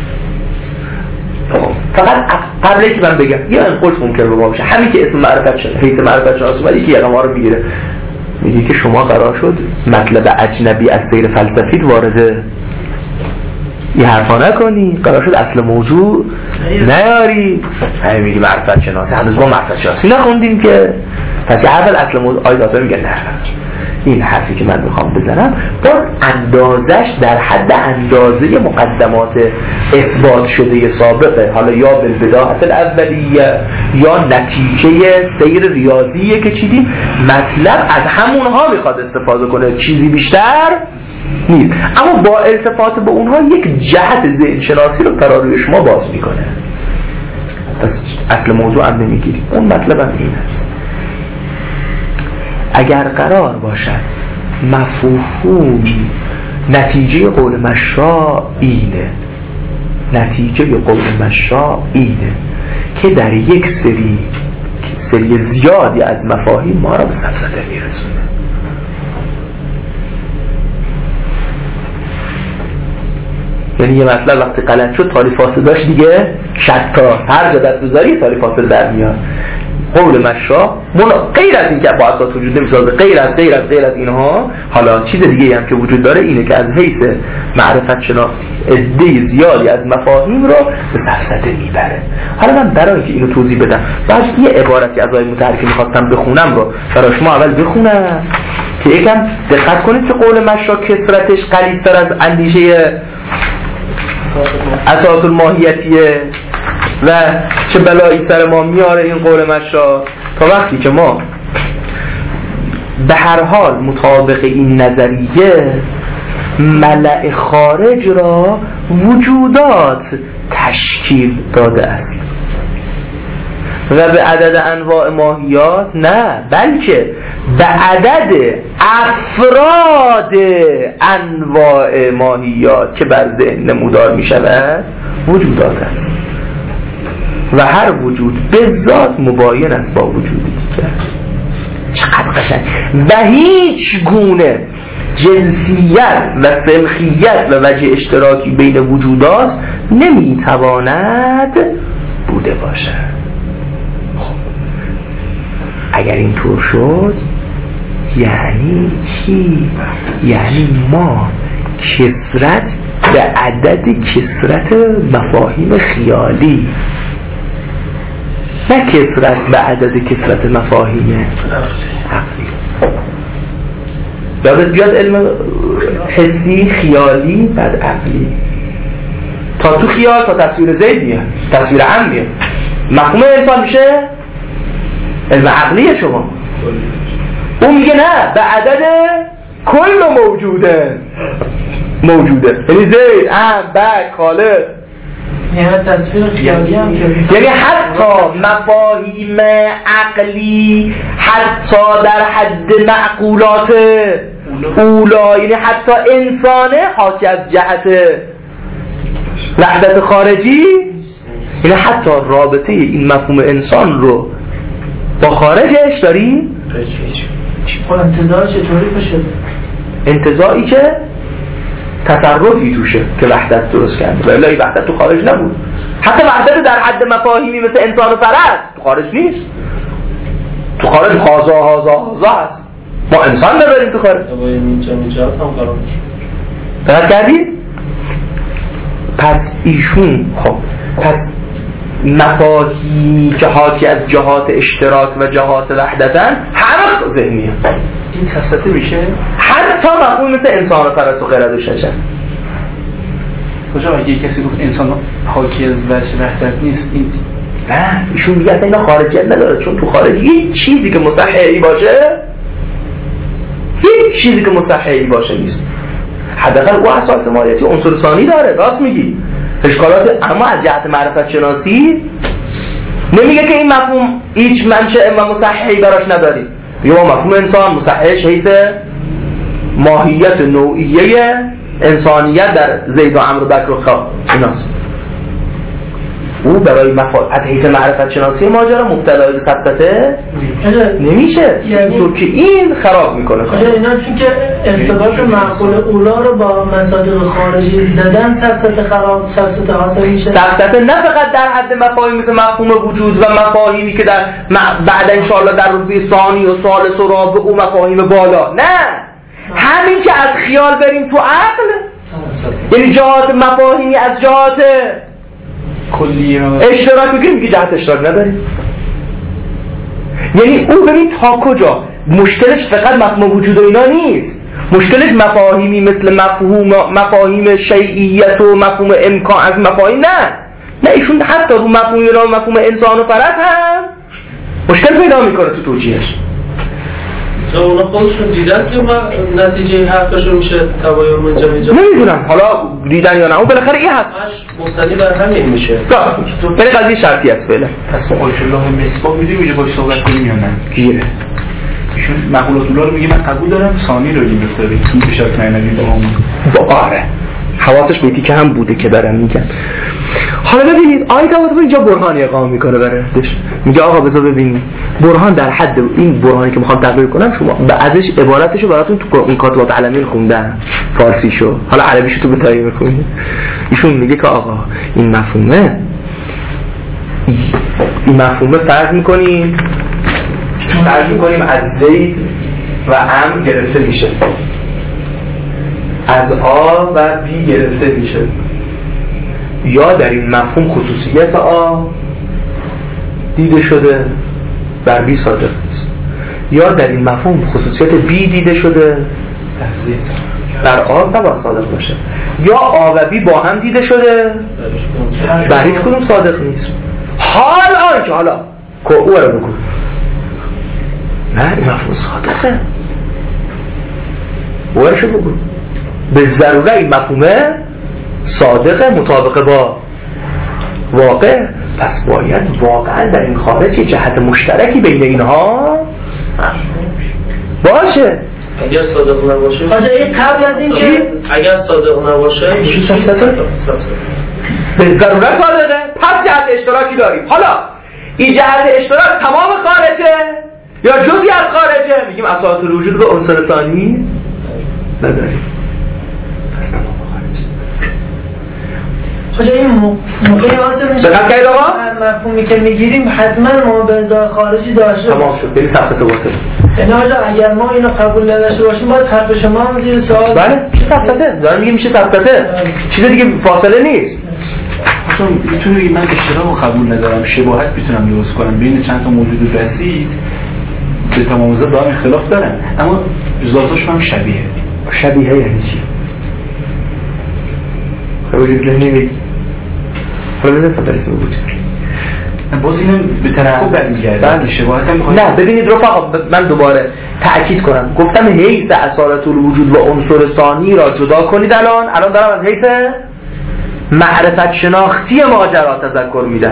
فقط قبل که من بگم یه انقلت ممکن به ما باشه، همین که اسم معرفت شد حیث معرفت شناسی اومد یکی یقه ما رو میگیره، میگه که شما قرار شد مطلب اجنبی از سیر فلسفیت وارده یه حرفا نکنی، قرار شد اصل موضوع نیاری، همین میگی معرفت شناسی، هنوز ما معرفت شناسی نخوندیم که، پس یه حرف اصل موضوع آید آسا میگه نه. این حرفی که من میخوام بزنم با اندازش در حد اندازه مقدمات اثبات شده سابقه، حالا یا بالبداهت الاولیه یا نتیجه سیر ریاضیه که چیدیم، مطلب از همونها میخواد استفاده کنه، چیزی بیشتر نیست، اما با التفات به اونها یک جهت ذهن شناسی رو برای روی شما باز میکنه. پس اصل موضوع هم نمیگیریم. اون مطلب هم این است اگر قرار باشد مفهوم نتیجه قول مشروع اینه، نتیجه قول مشروع اینه که در یک سری سری زیادی از مفاهیم ما را به سفسطه میرسونه. یعنی یه مطلب وقتی غلط شد تالی فاصله داشت دیگه شتا هر جا دست بذاری تالی فاصله در میاد. قول مشروع غیر از این که با اساس وجود نمیسازه، غیر از غیر از غیر از اینها، حالا چیز دیگه هم که وجود داره اینه که از حیث معرفت شناختی عده زیادی از مفاهیم رو به سفسطه میبره. حالا من برای که اینو توضیح بدم باید یه عبارتی از آیه متحرک که میخواستم بخونم رو برای شما اول بخونم که یکم دقت کنید که قول مشروع کثرتش غلیظ‌تر از اندیشه اساس الماهیتیه و چه بلایی سر ما میاره این قول مشروع، تا وقتی که ما به هر حال مطابق این نظریه ملأ خارج را وجودات تشکیل داده است و به عدد انواع ماهیات نه، بلکه به عدد افراد انواع ماهیات که بر ذهن نمودار می شود وجودات است و هر وجود به ذات مباین است با وجودی دیگر. چقدر قشنگ. و هیچ گونه جنسیت و سلخیت و وجه اشتراکی بین وجودات نمیتواند بوده باشد. خب اگر اینطور شد یعنی چی؟ یعنی ما کثرت به عدد کثرت مفاهیم خیالی، نه کثرت به عدد کثرت مفاهیم عقلی. یادت بیاد علم حسی خیالی بعد عقلی، تا تو خیال تا تصویر زید میاد، تصویر عام میاد، مفهوم انسان میشه علم عقلی شما. اون میگه نه به عدد کل موجوده موجوده، یعنی زید عام بعد خالق، یعنی تصویر خیالی هم که یعنی حتی مفاهیم عقلی حتی در حد معقولات اولا، یعنی حتی انسانه حاکی از جهت وحدت خارجی، یعنی حتی رابطه این مفهوم انسان رو با خارجش داری؟ خب انتزاع چطوری بشه؟ انتزاعی که تصرفی توشه که وحدت درست کرده، ولی این وحدت تو خارج نبود. حتی وحدت در حد مفاهیمی مثل انسان و فرد تو خارج نیست. تو خارج هازا هازا هازا هست، ما انسان نداریم تو خارج. درست کردید؟ پس ایشون خب پس مفاهیمی که حاکی از جهات اشتراک و جهات وحدتن همه ذهنیه. این تسلطه میشه حتی مفهوم مثل انسان و فرد و غیره دوش نشن. کجا اگه کسی گفت انسان حاکی از وحدت نیست، این نه ایشون میگه اصلا اینا خارجیت نداره، چون تو خارج هیچ چیزی که مصححی باشه هیچ چیزی که مصححی باشه نیست. حداقل او اساس ماهیتی عنصر ثانی داره، راست میگی اشکالات، اما از جهت معرفت شناسی نمیگه که این مفهوم هیچ منشأ و مصححی براش نداری. یا مفهوم انسان مصححش حیث ماهیت نوعیه انسانیت در زید و عمرو و بکر و خا ایناست. او برای مفاد از حیث معرفت شناسی ماجرا مبتلا به سفسطه نمیشه، اینطور که این خراب میکنه. آجا اینا چون که ارتباط معقول اولا رو با مصادیق خارجی زدن سفسطه خراب سفسطه حاصل میشه. سفسطه نه فقط در حد مفاهیم مثل مفهوم وجود و مفاهیمی که در بعد انشاءالله در رتبه ثانی و ثالث و رابع و مفاهیم بالا، نه همین که از خیال بریم تو عقل، یعنی جهات مفاهیمی از جهات کلی اشتراک بگیریم که جهت اشتراک نداریم. یعنی او ببین تا کجا مشکلش فقط مفهوم وجود و اینا نیست، مشکلش مفاهیمی مثل مفهوم مفاهیم شیعیت و مفهوم امکان از مفاهیم نه نه ایشون حتی رو مفهومی و مفهوم انسان و فرد هم مشکل پیدا میکنه تو توجیهش. تو اونا خودشون دیدن که نتیجه حرفشون میشه تباین منجم اینجا نمیدونم حالا دیدن یا نه، اون بالاخره این هست مبتنی بر همین میشه. ولی قضیه شرطی است فعلا. پس ما آیت الله مصباح میدونیم میشه باش صحبت کنیم یا نه؟ گیره ایشون مقولات الله رو میگه من قبول دارم، ثانی رو این بخوری چون بشارت نبی با همون با آره حواسش بیتی که هم بوده که دارم میگم. حالا ببینید آیت الله اینجا برهانی اقامه میکنه برای ردش، میگه آقا بذار ببینید برهان در حد این برهانی که میخوام تقریر کنم شما به ازش عبارتشو براتون تو این کاتبات علمین خوندن فارسیشو، حالا عربیشو تو به تایی میخونید. ایشون میگه که آقا این مفهومه این مفهومه فرض میکنیم فرض میکنیم از زید و ام گرفته میشه، از آ و بی گرفته میشه، یا در این مفهوم خصوصیت آ دیده شده بر بی صادق است، یا در این مفهوم خصوصیت بی دیده شده بر آ نباید صادق باشه، یا آ و بی با هم دیده شده بر هیچ کدوم صادق نیست. حال آنچه حالا که او رو بگو نه این مفهوم صادقه او رو بگو به ضروره این مفهومه صادقه مطابق با واقع، پس باید واقعا در این خارج یه جهت مشترکی بین اینها باشه. اگر صادق نباشه خواهد این قبل از این که اگر صادق نباشه به ضروره صادقه، پس جهت اشتراکی داریم. حالا این جهت اشتراک تمام خارجه یا جزئی از خارجه، میگیم اساس الوجود به عنصر ثانی نداریم، پس تمام خارجه. خواهد این موقعی حاصل میشه بقید آقا مفهومی که میگیریم حتما ما به ازای خارجی داشته تمام شد بریم سفت باطل. یعنی آجا اگر ما اینو قبول نداشته باشیم باید حرف شما هم زیر سوال. بله میشه سفتته دارم میگه میشه سفتته، چیز دیگه فاصله نیست. مثلا میتونه بگی من اشتراک رو قبول ندارم، شباهت میتونم درست کنم بین چند تا موجود بسیط به تمام ذات با هم اختلاف دارن اما ذاتاشون هم شبیه. شبیه یعنی چی؟ وجود نمیگی حالا بزن فدرسی بود باز اینم به تنقب برمیگرده شباهت هم نه ببینید رفقا من دوباره تأکید کنم گفتم حیث اصالت الوجود و عنصر ثانی را جدا کنید. الان الان دارم از حیث معرفت شناختی ماجرا تذکر میدم،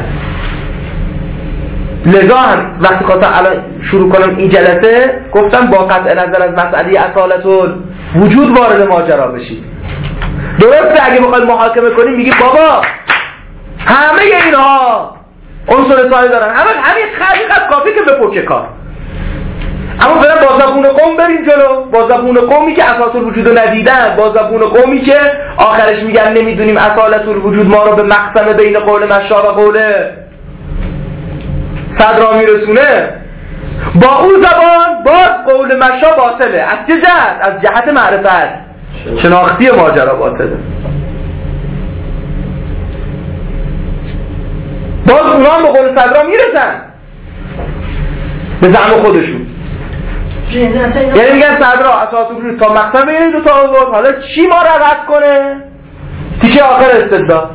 لذا هم وقتی خواستم الان شروع کنم این جلسه گفتم با قطع نظر از مسئله اصالت الوجود وارد ماجرا بشید. درسته اگه بخواید محاکمه کنیم میگی بابا همه اینها عنصر ثانی دارن، همه همین حقیقت کافی که بپوشه کار. اما فعلا با زبون قوم بریم جلو، با زبون قومی که اساس الوجود رو ندیدن، با زبون قومی که آخرش میگن نمیدونیم اصالت الوجود ما رو به مقسم بین قول مشا و قول صدرا میرسونه، با اون زبان باز قول مشا باطله. از چه جهت؟ از جهت معرفت شناختی ماجرا باطله. باز اونا هم به قول صدرا میرسن به زعم خودشون، یعنی میگن صدرا اساس الوجود تا مقسم بین دو تا آورد، حالا چی ما رو رد کنه؟ تیکه آخر استدلال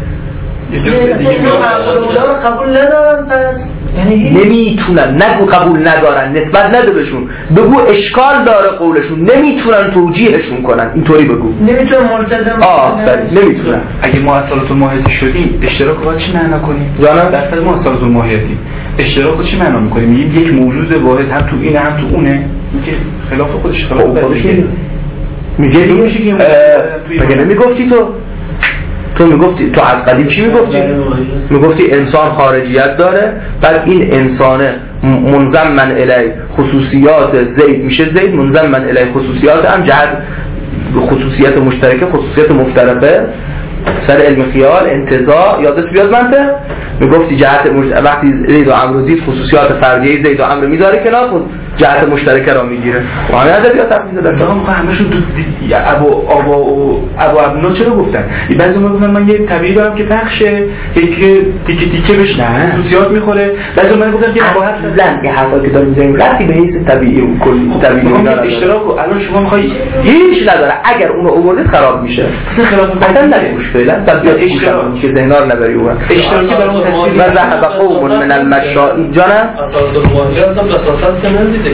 قبول ندارن پس نمیتونن، نگو قبول ندارن نسبت نده بهشون، بگو اشکال داره قولشون، نمیتونن توجیهشون کنن، اینطوری بگو نمیتونن ملتزم آفرین نمیتونن. اگه ما اصالت الماهیتی شدیم اشتراک رو چی معنا کنیم؟ جانم در فرض ما اصالت الماهیتی اشتراک رو چی معنا میکنیم؟ میگیم یک موجود واحد هم تو اینه هم تو اونه، میگه خلاف خودش خلاف خودش میگه این میشه که مگه نمیگفتی تو تو میگفتی تو از قدیم چی میگفتی؟ میگفتی انسان خارجیت داره، بعد این انسان منضمن الی خصوصیات زید میشه زید، منضمن الی خصوصیات هم جهت خصوصیت مشترکه خصوصیت مفترقه سر علم خیال انتزاع یادت بیاد منطق. میگفتی جهت مشت... وقتی زید و عمرو دید خصوصیات فردیه زید و عمرو میذاره کنار خود جهت مشترکه را میگیره و همه ادبیات هم میذاره. آقا همشون دو ابو ابو ابو ابنا چرا گفتن؟ بعضی ما گفتن من یه طبیعی دارم که پخشه، یکی تیکه تیکه بهش خصوصیات میخوره. بعضی ما گفتن که اصلا یه حرفی که داریم میزنیم رفتی به حیث طبیعی و کلی طبیعی نداره. اشتراک الان شما میخوای هیچ نداره، اگر اونو آوردید خراب میشه. اصلا خلاف اصلا نگوش فعلا طبیعت اشتراک که ذهنار نبری اون اشتراکی برام تصویر و ذهب قوم من المشائین جانم اصلا دوباره اصلا بساطت که ندیده.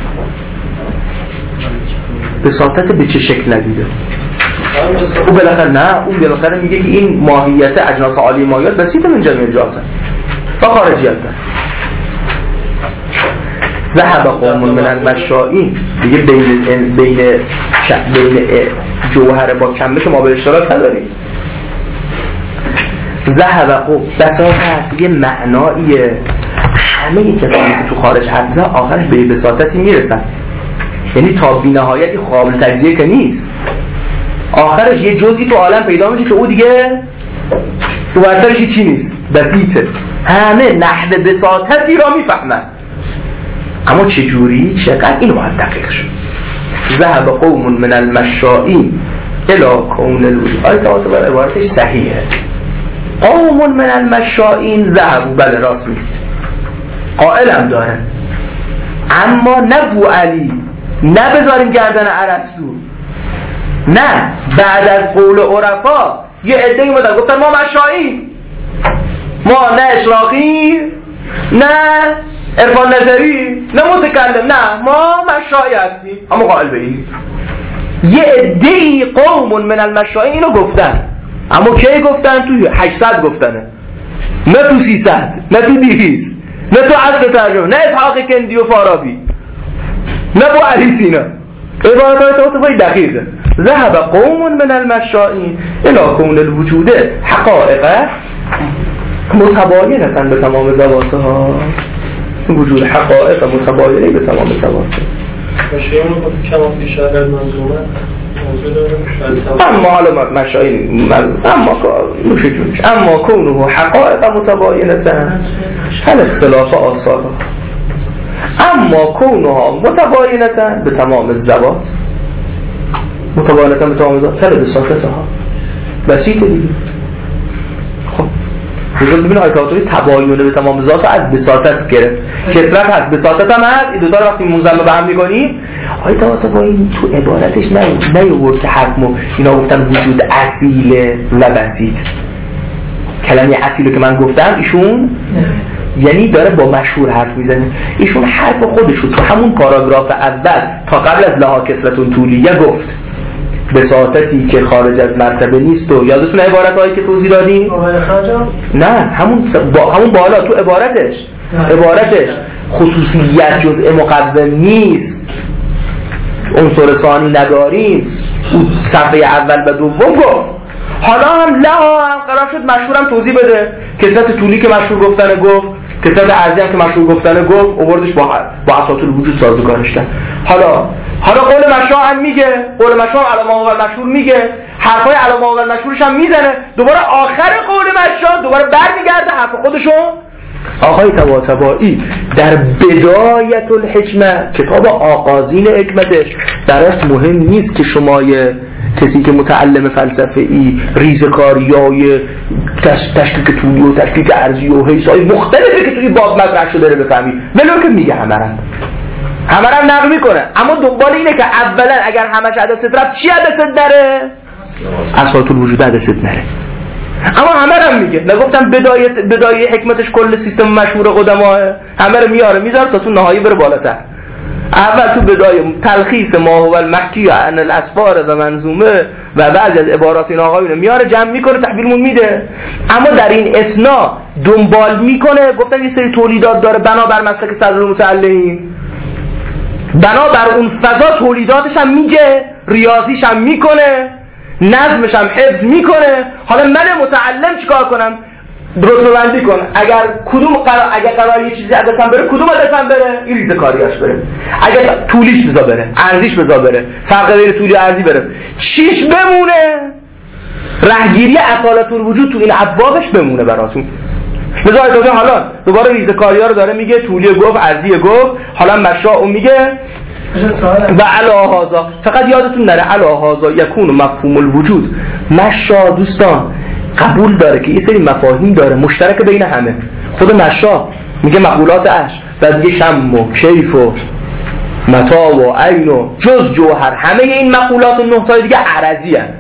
بساطت به چه شکل ندیده؟ او بالاخره نه، اون بالاخره میگه که این ماهیت اجناس عالی ماهیت بسیط من جمعی جاته و خارجیت ده. ذهب قوم من المشائین دیگه بین بین بین جوهر با کمه که ما به اشتراک نداریم. ذهب قوم بساطت یه معناییه، همه این کسانی که تو خارج هستن آخرش به بساطتی میرسن، یعنی تا بی نهایتی قابل تجزیه که نیست، آخرش یه جزئی تو عالم پیدا میشه که او دیگه تو برترش چی نیست، بسیطه. همه نحو بساطتی را میفهمن، اما چجوری چقدر اینو باید دقیق شد. ذهب قوم من المشائین الی کون الوجود، آیت آیت بر عبارتش صحیحه. قوم من المشائین ذهب، بله راست میگه، قائلم داره، اما نبو علی نه بذاریم گردن ارسطو، نه بعد از قول عرفا یه عده اومدن گفتن ما مشائین، ما نه اشراقی نه عرفان نظری نه متکلم، نه ما مشائی هستیم، اما قائل به این. یه عده قوم من المشائین اینو گفتن، اما کی گفتن؟ توی هشتصد گفتنه، نه تو سیصد، نه تو دویست، نه تو عصر ترجمه، نه اسحاق کندی و فارابی، نه با علی سینا. عبارات توصیفی دقیقه. ذهب قوم من المشائین الی کون الوجود حقائق متباینه به تمام ذواتها، وجود حقائق متباینه به تمام ذواتها. مشایخ رو کما فی شرح المنظومه اما حالا مشایخ اما نوشه جونش اما کونه حقائق متباینه هل اختلاف آثار، اما کونها متباینه به تمام الذوات، متباینه به تمام الذوات هل بساطتها بسیطه دیگه. خب بزرگ ببین آیتاتوری تباینه به تمام ذات از بساطت گرفت، کثرت هست بساطت هم هست، این دوتا رو وقتی منضم به هم میکنیم آیتاتوری تو عبارتش نیورد که حکم اینا گفتن وجود اصیل و بسیط. کلمه اصیل که من گفتم ایشون یعنی داره با مشهور حرف میزنه، ایشون حرف خودشو تو همون پاراگراف اول تا قبل از لها کسرتون طولیه گفت بساطتی که خارج از مرتبه نیست. و یادتونه عبارتهایی که توضیح دادیم؟ نه همون با همون بالا تو عبارتش عبارتش خصوصیت جزء مقدم نیست، عنصر ثانی نداریم، اون صفحه اول و دوم گفت. حالا هم لها هم قرار شد مشهورم توضیح بده، کسرت طولی که مشهور گفتنه گفت، کسرت عرضی هم که مشهور گفتنه گفت، اووردش با با اساطیر وجود سازگارش کرد. حالا حالا قول مشروع هم میگه، قول مشروع علامه اول مشهور میگه، حرفای علامه اول مشهورش هم میزنه، دوباره آخر قول مشروع دوباره برمیگرده حرف خودشو. آقای طباطبایی در بدایت الحکمه کتاب آغازین حکمتش درست مهم نیست که شما کسی که متعلم فلسفه ای ریزکاریای تشکیک طولی و تشکیک ارضی و حیثای مختلفی که توی باب مطرح شده رو بفهمی، ولو که میگه همرم همرم نقل میکنه، اما دنبال اینه که اولا اگر همش عدست رفت چی عدست داره؟ اساطول وجود عدست نره. اما همرم میگه، نگفتم بدایت بدایه حکمتش کل سیستم مشهور قدماه، همه رو میاره میذاره تا تو نهایی بره بالاتر. اول تو بدایه تلخیص ما هو المحکی عن الاسفار و منظومه و بعضی از عبارات این آقایون میاره جمع میکنه تحویلمون میده، اما در این اثنا دنبال میکنه. گفتن یه سری تولیدات داره بنابر مسلک صدر المتعلمین، بنابر اون فضا تولیداتش هم میگه، ریاضیش هم میکنه، نظمش هم حفظ میکنه. حالا من متعلم چیکار کنم؟ رتبه بندی کن. اگر کدوم قرار اگر قرار یه چیزی ازم بره کدوم ازم بره؟ این ریزه کاریاش بره. اگر طولیش بذار بره، ارزیش بذار بره، فرق بین طولی و ارزی بره. چیش بمونه؟ رهگیری اصالت الوجود تو این ابوابش بمونه براتون. مثلا آیه حالا دوباره ریزه کاریا رو داره میگه، طولی گفت، ارزی گفت، حالا مشاء میگه و علی هذا. فقط یادتون نره علی هذا یکون مفهوم الوجود. مشاء دوستان قبول داره که یه سری مفاهیم داره مشترک بین همه. خود مشاء میگه مقولات اش، بعد میگه شم و کیف و متاع و عین و جز جوهر، همه این مقولات نه تا دیگه عرضی هست.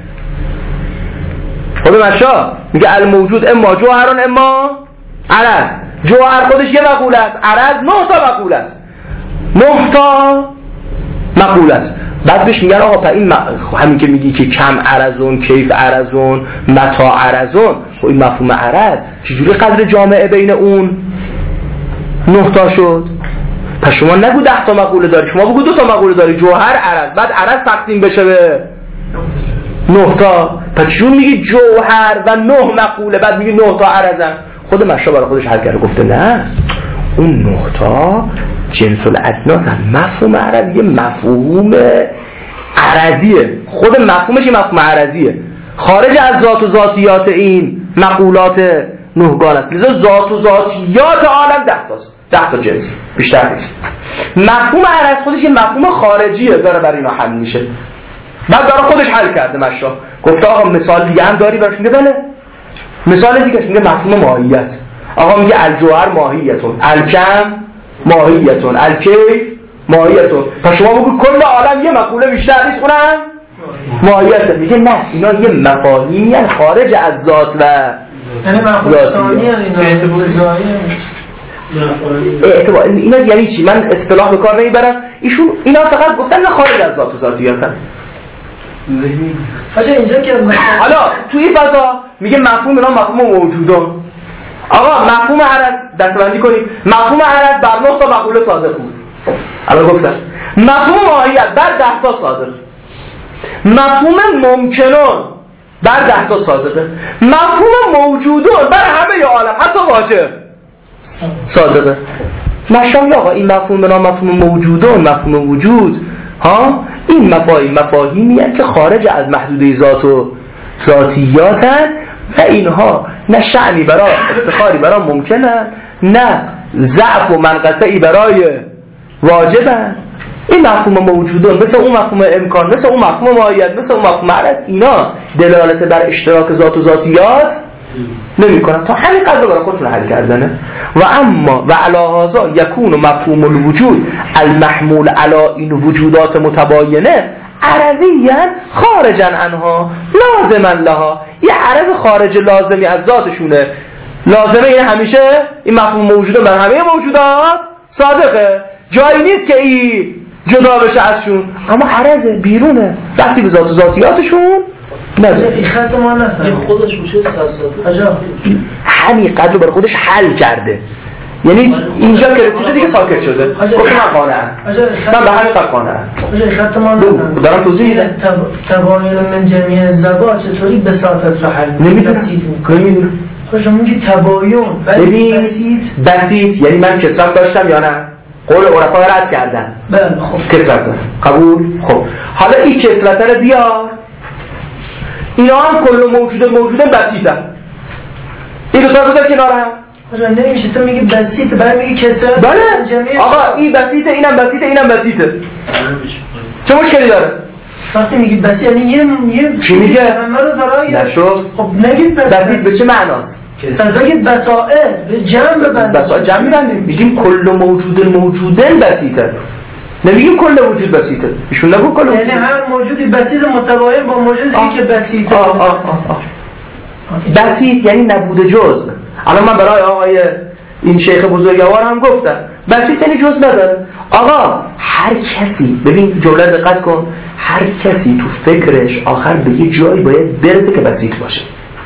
خود مشاء میگه الموجود اما جوهران اما عرض. جوهر خودش یه مقوله است، عرض نه تا مقوله است، نه تا مقوله است. بعد بهش میگن آقا این م... همین که میگی که کم عرضون، کیف عرضون، متاع عرضون، خب این مفهوم عرض چجوری قدر جامعه بین اون نه تا شد؟ پس شما نگو ده تا مقوله داری، شما بگو دو تا مقوله داری، جوهر عرض، بعد عرض تقسیم بشه به نه تا. پس چون میگی جوهر و نه مقوله بعد میگی نه تا عرضن؟ خود مشا برای خودش حل کرده، گفته نه اون نه تا جنس الادناس هم. مفهوم عرض یه مفهوم عرضیه، خود مفهومش یه مفهوم عرضیه، خارج از ذات و ذاتیات این مقولات نهگان است. لذا ذات و ذاتیات عالم ده تاست، ده تا جنس، بیشتر نیست. مفهوم عرض خودش یه مفهوم خارجیه، داره برای اینا حل میشه. بعد داره خودش حل کرده مشا، گفته آقا مثال دیگه هم داری براش؟ میگه بله. مثال دیگه میگه مفهوم ماهیت. آقا میگه الجوهر ماهیتون، الکم ماهیتون، الکیف ماهیتون. پس شما بگو کل عالم یه مقوله بیشتر نیست، اونم ماهیت. میگه نه اینا یه مفاهیمی هستند خارج از ذات و یعنی مفهوم ثانی اینا اعتبار. اینا یعنی چی؟ من اصطلاح به کار نمیبرم، ایشون اینا فقط گفتن خارج از ذات و ذاتیاتن. حاجی اینجا که حالا توی فضا میگه مفهوم اینا مفهوم موجودان. آقا مفهوم عرض دستبندی کنید. مفهوم عرض بر نه تا مقوله صادق بود. الان گفتم مفهوم ماهیت بر ده تا صادق. مفهوم ممکنون بر ده تا صادقه. مفهوم موجودون بر همه عالم حتی واجب صادقه. ماشاءالله آقا این مفهوم بنا مفهوم موجودون، مفهوم وجود ها، این مفاهیم مفاهیمی هست که خارج از محدوده ذات و ذاتیاتن و اینها نه شأنی برای افتخاری برای ممکنه، نه ضعف و منقطعی برای واجبن. این مفهوم موجودون مثل اون مفهوم امکان، مثل اون مفهوم ماهیت، مثل اون مفهوم عرض، اینا دلالت بر اشتراک ذات و ذاتیات نمی کنن. تا همین قدر برای خودتون حل کردنه. و اما و علی هذا یکون مفهوم الوجود المحمول علی این وجودات متباینه عرضیاً خارجاً عنها لازماً لها. یه عرض خارج لازمی از ذاتشونه، لازمه این همیشه این مفهوم موجوده بر همه موجودات صادقه، جایی نیست که این جدا بشه ازشون، اما عرض بیرونه وقتی به ذات و ذاتیاتشون نداره. این خط ما نفهم خودش میشه ساسات همین قدر برای خودش حل کرده. یعنی اینجا که رسیده دیگه ساکت شده، گفت من قانعم، من به همین قدر قانعم. خط ما نفهم دارم توضیح میدم. تباین من جمعی زبا چطوری بساطت رو حل نمیدونم نمیدونم خوش میگی تباین ببین بسیط یعنی من کسرت داشتم یا نه؟ قول عرفا رد کردن. بله خب کسرت داشت قبول. خب حالا این کسرت رو بیار، اینا هم کل موجوده موجوده بسیطن، این دو تا رو در کنار هم آجا نمیشه تو میگی بسیطه بعد میگی کسرت. بله آقا این بسیطه اینم بسیطه اینم بسیطه، چه مشکلی داره؟ وقتی میگی بسیط یعنی یه یه چی میگه؟ نشد. خب نگید بسیط به چه معناست؟ بسیط بسائط به جمع ببندیم، بسائط جمع میبندیم، میگیم کل موجود موجودن بسیطه، نمیگیم کل وجود بسیطه. ایشون نگو کل وجود، یعنی هر موجودی بسیط متباین با موجودی که بسیطه. آه آه آه آه. بسیط یعنی نبوده جزء. الان من برای آقای این شیخ بزرگوار هم گفتم بسیط یعنی جزء نداره. آقا هر کسی، ببین جمله دقت کن، هر کسی تو فکرش آخر به یه جایی باید برسه که بسیط باشه.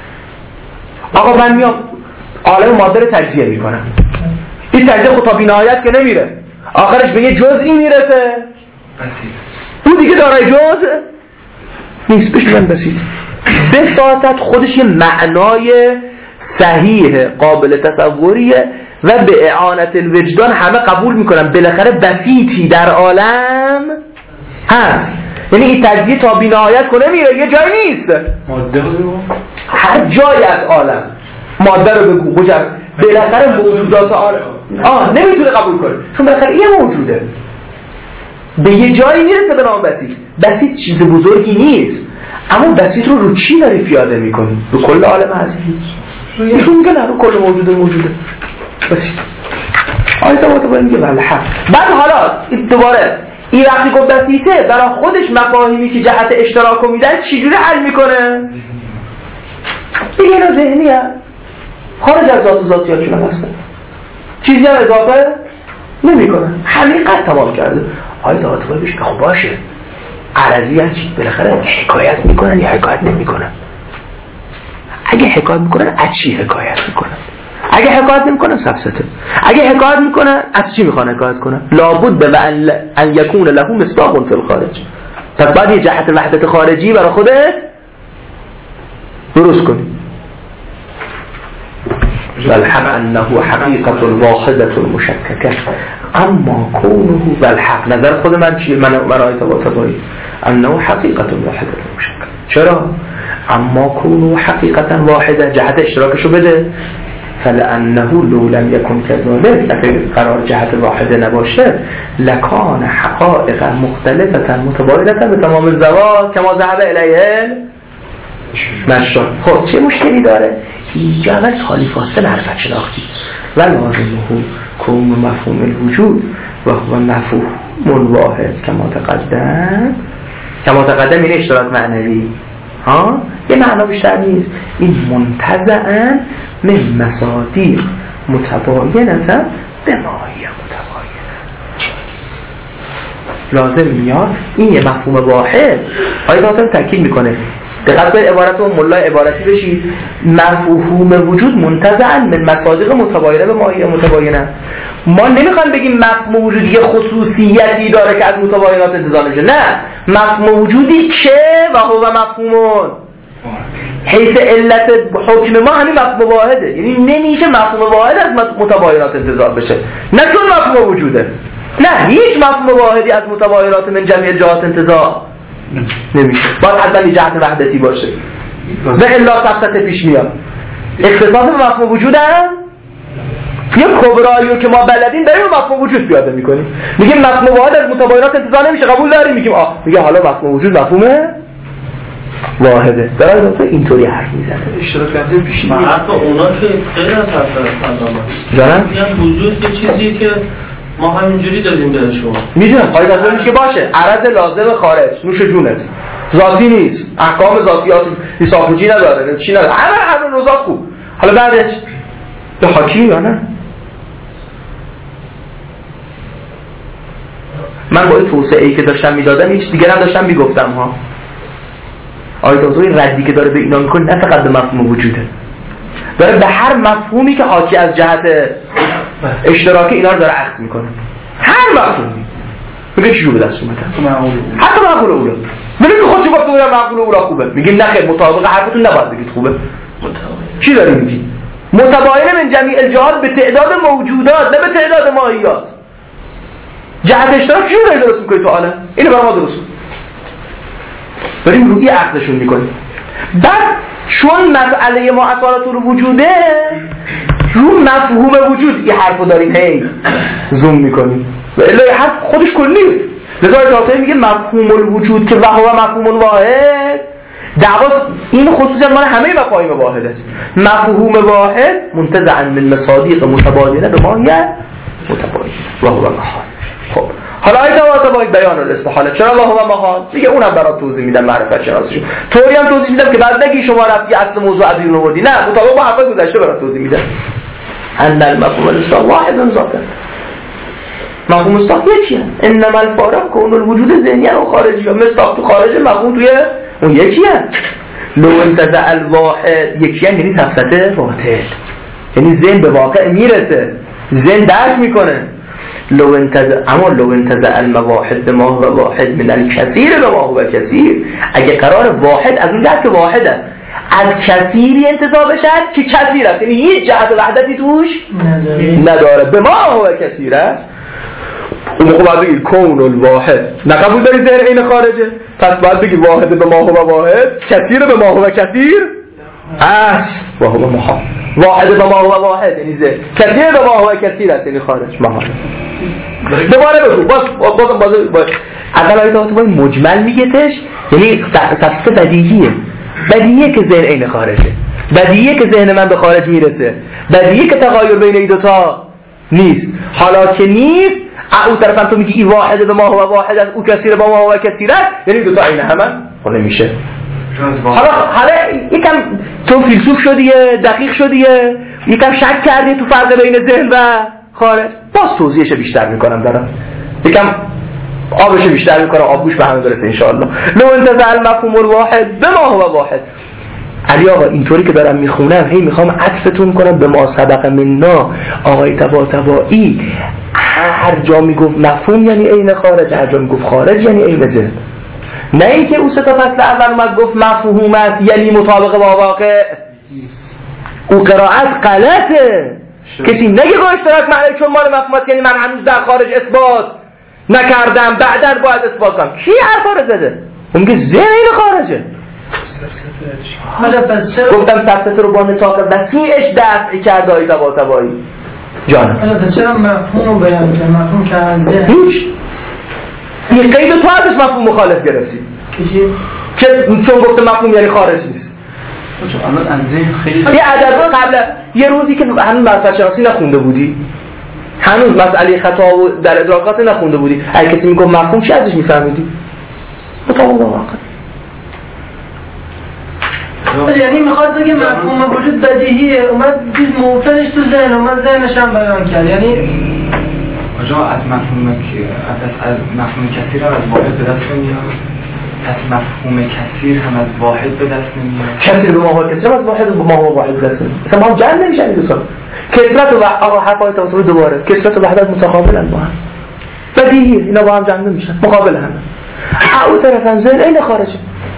آقا من میام عالم ماده رو تجزیه میکنم، این تجزیه خود تا بی‌نهایت که نمیره، آخرش به یه جزئی میرسه، اون دیگه دارای جزء نیست، بهش میگن بسیط. بساطت خودش یه معنای صحیح قابل تصوریه و به اعانت الوجدان همه قبول میکنن بالاخره بسیطی در عالم هست. یعنی این تجزیه تا بی نهایت کنه میره یه جای نیست، ماده رو بگو، هر جای از عالم ماده رو بگو مجرد بالاخره موجودات عالم آه نمیتونه قبول کنه چون بالاخره یه موجوده به یه جایی میرسه به نام بسیط. بسیط چیز بزرگی نیست، اما بسیط رو رو چی داری پیاده میکنی؟ رو کل عالم هستی؟ ایشون میگه نه رو کل موجوده موجوده بسیط. آیتا باید باید میگه بله حق. بعد حالا دوباره این وقتی گفت بسیطه برای خودش مفاهیمی که جهت اشتراک رو میدن چجوری حل میکنه؟ دیگه اینا ذهنی هست خارج از ذات و ذاتیاتشون هم هستن، چیزی هم اضافه نمی کنن، حقیقت تمام کرده. آیا دعات باید بشه خب باشه عرضی هست چی؟ بالاخره حکایت میکنن یا حکایت نمی کنن؟ اگه حکایت میکنن از چی حکایت میکنن؟ اگه حکایت نمی کنن سفسته. اگه حکایت میکنن از چی میخوان حکایت کنن؟ لابد به ان یکون له مصداق فی الخارج. پس باید یه جهت وحدت خارجی برای خودت درست کنی. والحق انه حقیقت واحدة مشککه اما کونه والحق نظر خود من چیه؟ من برای تبایی انه حقیقت واحدة مشککه. چرا؟ اما کونه حقیقتا واحده جهت اشتراکشو بده. فلانه لو لم یکن كذلك اگر قرار جهت واحده نباشه لکان حقائق مختلفة متباینة به تمام الزوات کما ذهب الیه مشروع. خب چه مشکلی داره؟ اینجا اول تالی فاصل حرفت شناختی و لازمه کون مفهوم الوجود و هو مفهوم واحد کما تقدم. کما تقدم این اشتراک معنوی ها یه معنا بیشتر نیست. این منتزعاً من مصادیق متباینة به ماهیه متباینه لازم میاد این یه مفهوم واحد. آیه داستان تاکید میکنه دقت به عبارت و ملا عبارتی بشید مفهوم وجود منتزعاً من مصادیق متباینه به ماهیه متباینه. ما نمیخوایم بگیم مفهوم وجود یه خصوصیتی داره که از متباینات انتزاع نمیشه، نه مفهوم وجودی که و هو مفهومون حیث علت حکم ما همین مفهوم واحده، یعنی نمیشه مفهوم واحد از متباینات انتزاع بشه نه چون مفهوم وجوده، نه هیچ مفهوم واحدی از متباینات من جمعی جهات انتزاع نمیشه، باید حتما یه جهت وحدتی باشه و الا سفسته پیش میاد. اختصاص به مفهوم وجود هم یه کبراییو که ما بلدیم بریم مفهوم وجود پیاده میکنیم، میگیم مفهوم واحد از متباینات انتزاع نمیشه قبول داریم، میگیم آه میگه حالا مفهوم وجود مفهومه واحده. در واقع اینطوری حرف میزنه اشتراک لفظی پیش میاد. حرف اونا که غیر از حرف علامه میگن وجود یه چیزی که ما همینجوری دادیم به شما. میدونم قاعده اصلیش که باشه عرض لازم خارج نوش جونت ذاتی نیست، احکام ذاتیات حسابوجی نداره چی نداره همه همه روزا خوب. حالا بعدش به حاکی یا نه؟ من با این توسعه‌ای که داشتم میدادم هیچ دیگه هم داشتم میگفتم ها. آیت آزوی ردی که داره به اینا میکنه نه فقط به مفهوم وجوده، داره به هر مفهومی که حاکی از جهت اشتراک اینا رو داره عکس میکنه. هر مفهومی میگه چی رو به دست اومده؟ حتی معقول اولا میگه که خودشو گفته بودم معقول اولا خوبه، میگیم نه خیر مطابق حرفتون نباید بگید خوبه. چی داری میگی؟ متباینه من جمیع الجهات به تعداد موجودات نه به تعداد ماهیات. جهت اشتراک چی رو درست میکنی تو عالم؟ اینو برای ما درست کن. بریم روی عقلشون میکنیم. بعد چون مسئله ما اصالت رو وجوده رو مفهوم وجود یه حرفو داریم هی زوم میکنیم و الا یه حرف خودش کلیه. لذا داستانی میگه مفهوم الوجود که وهو مفهوم واحد دعوا این خصوصا مال همه مفاهیم واحد است. مفهوم واحد منتزعا من مصادیق متباینه به ماهیت متباینه و هو محال. خب حالا ایت باید بیان الاستحاله چرا الله هو محال دیگه اونم برات توضیح میدم معرفت شناسیشو طوری هم توضیح میدم که بعد نگی شما رفتی اصل موضوع از بیرون آوردی، نه مطابق با حرفای گذشته برات توضیح میدم. ان المفهوم الاستحاله واحد ذاتا مفهوم استحاله یکیه. انما الفارق کون الوجود ذهنی و خارجی و مصداق تو خارج مفهوم توی اون یکیه. لو انتزع الواحد یکیه یعنی تفسته واحد، یعنی ذهن به واقع میرسه، ذهن درک میکنه. لو انتزع اما لو انتزع المواحد به ما هو واحد من الکثیر به ما هو کثیر، اگه قرار واحد از اون جهت که واحده از کثیری انتزاع بشد که کثیر است، یعنی هیچ جهت وحدتی توش نداره، به ما هو کثیر است، اون موقع باید بگید کون الواحد. نقبول داری ذهن این خارجه، پس باید بگید واحد به ما هو واحد، کثیر به ما هو کثیر است و هو محال. واحد به ما هو واحد یعنی ذهن، کثیر به ما هو کثیر است یعنی خارج محال. دوباره بگو باز باز باز باز اول آیه تا باید مجمل میگتش، یعنی تفسیر بدیهیه، بدیهیه که ذهن این خارجه، بدیهیه که ذهن من به خارج میرسه، بدیهیه که تغایر بین این دوتا نیست. حالا که نیست او طرفم تو میگی این واحد به ما هو واحد است، او کثیر به ما هو کثیر است، یعنی دو تا عین همن خب نمیشه. حالا حالا یکم تو فیلسوف شدیه، دقیق شدیه، یکم شک کردی تو فرق بین ذهن و خارج، باز توضیحش بیشتر میکنم دارم، یکم آبش بیشتر میکنم، آبگوش به همه برسه ان شاء الله. لو انتزع المفهوم الواحد به ما هو واحد. علی آقا اینطوری که دارم میخونم هی میخوام عطفتون کنم به ما سبق منا. آقای طباطبایی هر جا میگفت مفهوم یعنی عین خارج، هر جا میگفت خارج یعنی عین ذهن. نه اینکه او سه تا فصل اول اومد گفت مفهوم است یعنی مطابق با واقع، او قرائت غلطه. کسی نگه گوش اشتراک معنی چون مال مفهومات یعنی من هنوز در خارج اثبات نکردم بعداً باید اثبات کنم. کی حرفا رو زده؟ اون که ذهن این خارجه. حالا پس چرا گفتم سفسته رو با نطاق وسیعش دفع کرده آقای طباطبایی جانم. حالا پس چرا مفهوم رو بیان کرد؟ مفهوم که از ذهن هیچ این قید تو ازش مفهوم مخالف گرفتی که چون گفته مفهوم یعنی خارج نیست. الان از ذهن خیلی یه عدد قبل یه روزی که هنوز معرفت شناسی نخونده بودی، هنوز مسئله خطا و در ادراکات نخونده بودی، اگه کسی میگه مفهوم چی ازش میفهمیدی؟ مطابق با واقع. یعنی میخواد بگه مفهوم وجود بدیهیه، اومد دید موفنش تو ذهن، اومد ذهنش هم بیان کرد. یعنی آجا از مفهوم از مفهوم کثیر هم از واحد به دست نمیاد، پس مفهوم کثیر هم از واحد به دست نمیاد. کثیر به ما هو کثیر هم از واحد به ما هو واحد به دست نمیاد. مثلا ما هم جمع نمیشن این دوستان. کثرت و آقا حرفای توسط دوباره کثرت و وحدت متقابلن با هم، بدیهیه اینا با هم جمع نمیشن، مقابل هم. او طرفم ذهن این خارجه.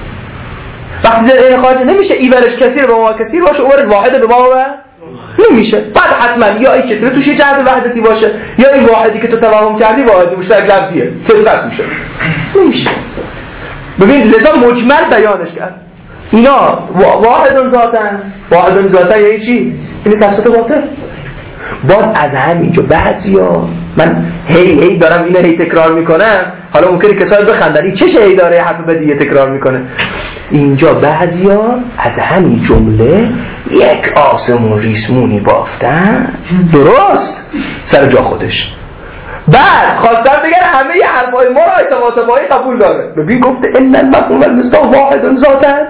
وقتی ذهن این خارجه نمیشه ایورش کثیر به ما کثیر باشه، اورش واحد به ما هو نمیشه. بعد حتما یا این کثیر توش یه جهت وحدتی باشه یا این واحدی که تو توهم کردی واحدی مشترک لفظیه کثرت میشه. نمیشه. ببین لذا مجمل بیانش کرد. اینا واحد ذاتن، واحد ذاتن یعنی چی؟ یعنی تفسیر باطل. باز از همینجا بعضیا من هی هی دارم اینو هی تکرار میکنم، حالا ممکنه کسایی بخندن این چه شی داره حرف بدیه تکرار میکنه. اینجا بعضیا از همین جمله یک آسمون ریسمونی بافتن درست سر جا خودش، بعد خواستم بگن همه ی حرفای ما را طباطبایی قبول داره. ببین گفته ان المفهوم المصداق واحد ذاتن،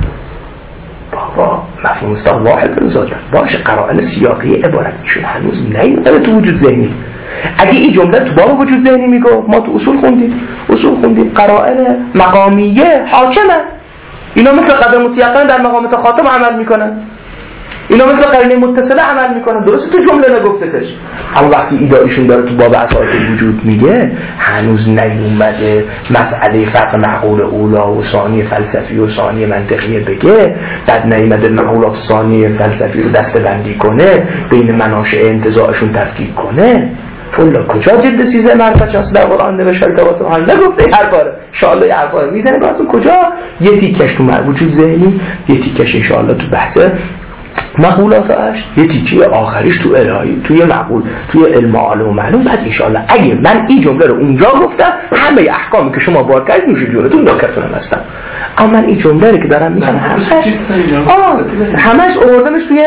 بابا مفهوم مصداق واحد ذاتن باشه، قرائن سیاقی عبارت میشون هنوز نیومده تو وجود ذهنی. اگه این جمله تو باب وجود ذهنی میگه ما تو اصول خوندیم، اصول خوندیم قرائن مقامیه حاکمه، اینا مثل قدر متیقن در مقام تخاطب عمل میکنن، اینا مثل قرینه متصله عمل میکنن. درسته تو جمله نگفتش، اما وقتی ایدایشون داره تو باب اساس وجود میگه هنوز نیومده مسئله فرق معقول اولا و ثانی فلسفی و ثانی منطقی بگه، بعد نیومده معقولات ثانی فلسفی رو دسته بندی کنه، بین مناشئ انتزاعشون تفکیک کنه. فلا کجا جد سیزه معرفت شناسی در قرآن نوشته تو هم نگفته این حرفا رو، انشاءالله این حرفا رو میزنه براتون کجا؟ یه تیکش تو وجود ذهنی، یه تیکش انشاءالله تو بحث معقولاتش، یه تیکه آخریش تو الهی، توی معقول، توی علم عالم و معلوم. بعد انشاءالله اگه من این جمله رو اونجا گفتم همه احکامی که شما بار کردید میشه جلوتون داکتونم هستم، اما من این جمله رو که دارم میگم همش آه همش آوردمش توی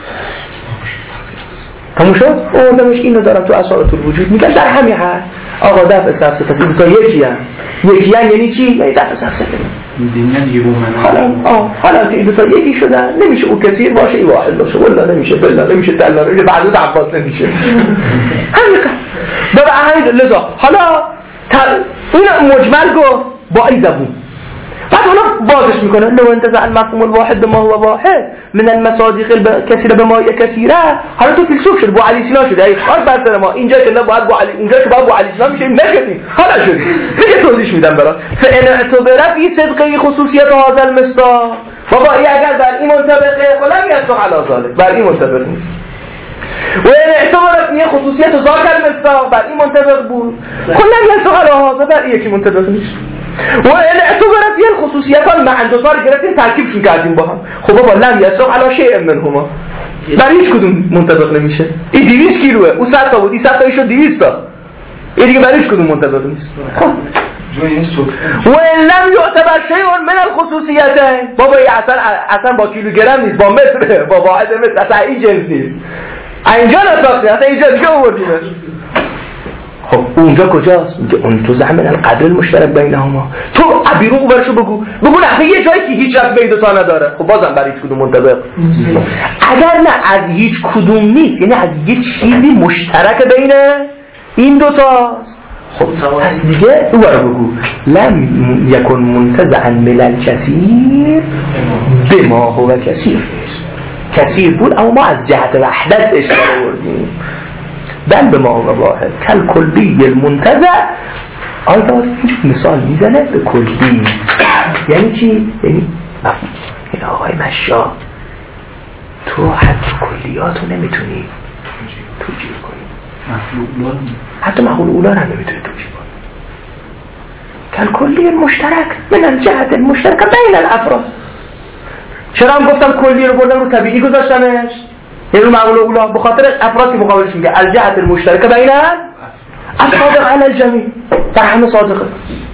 همون شد آوردمش اینو دارم تو اسارت الوجود میگم در همین حد آقا دفع سفسته تا یکی هم یکی هم یعنی چی؟ یعنی دفع سفسته حالا آه حالا که این دوتا یکی شدن نمیشه او کثیر باشه این واحد باشه، والله نمیشه بلا نمیشه دلا نمیشه بعدود عباس نمیشه همین بابا همین لذا حالا این مجمل گفت با این زبون بعد حالا بازش میکنه لو انتزع المفهوم الواحد ما هو واحد من المصادیق الكثيره بما هي كثيره. حالا تو فیلسوف شد، با علی سینا شد، ای خاص بر سر ما اینجا که نه باید با علی، اونجا که باید با علی سینا میشه، نشدی حالا شدی. دیگه توضیح میدم برات. فان اعتبر فی صدق خصوصیت هذا المصداق، بابا این اگر در این منطبقه فلان یصح علی ذلك، بر این منطبق نیست. و این اعتبار فی خصوصیت ذاک المصداق، بر این منطبق بود، کلا یصح علی هذا، بر یکی منطبق نیست. و این اعتبار فی الخصوصیات معا دو تا رو گرفتیم ترکیبشون کردیم با هم. خب بابا لم یصح علی شیء منهما، بر هیچ کدوم منطبق نمیشه. این دویست کیلوه، اون صد تا بود، این صد تایشو دویست تا، این دیگه بر هیچ کدوم منطبق نیست. خب و لم یعتبر شیء من الخصوصیتین، بابا این اصلا اصلا با کیلوگرم نیست، با متر، با واحد متر، اصلا این جنس نیست. اینجا نساخته، اصلا اینجا دیگه آوردیمش. خب اونجا کجاست؟ میگه اون تو زمین القدر المشترک بینهما. تو عبیرو اون برشو بگو بگو نه یه جایی که هیچ رفت بین دو تا نداره. خب بازم برای هیچ کدوم منطبق. اگر نه از هیچ کدوم نیست، یعنی از یه چیزی مشترک بین این دو تاست. خب پس دیگه اون برو بگو لم یکن منتزعا من الکثیر بما هو کثیر. کثیر بود اما ما از جهت وحدت اشاره بردیم. بل به ما واحد کل کلی المنتزع. آیدا مثال میزنه به کلی، یعنی چی؟ یعنی این آقای مشا تو حتی کلیاتو نمیتونی توجیه کنی، حتی مخلوق اولا هم نمیتونی توجیه کنی. کل کلی المشترک من الجهت المشترک بین الافراد. چرا هم گفتم کلی رو بردم رو طبیعی گذاشتمش؟ یعنی معقول اولا بخاطر افراد که مقابلش میگه الجهت المشترکه بین الصادق علی الجمیع، در همه صادقه.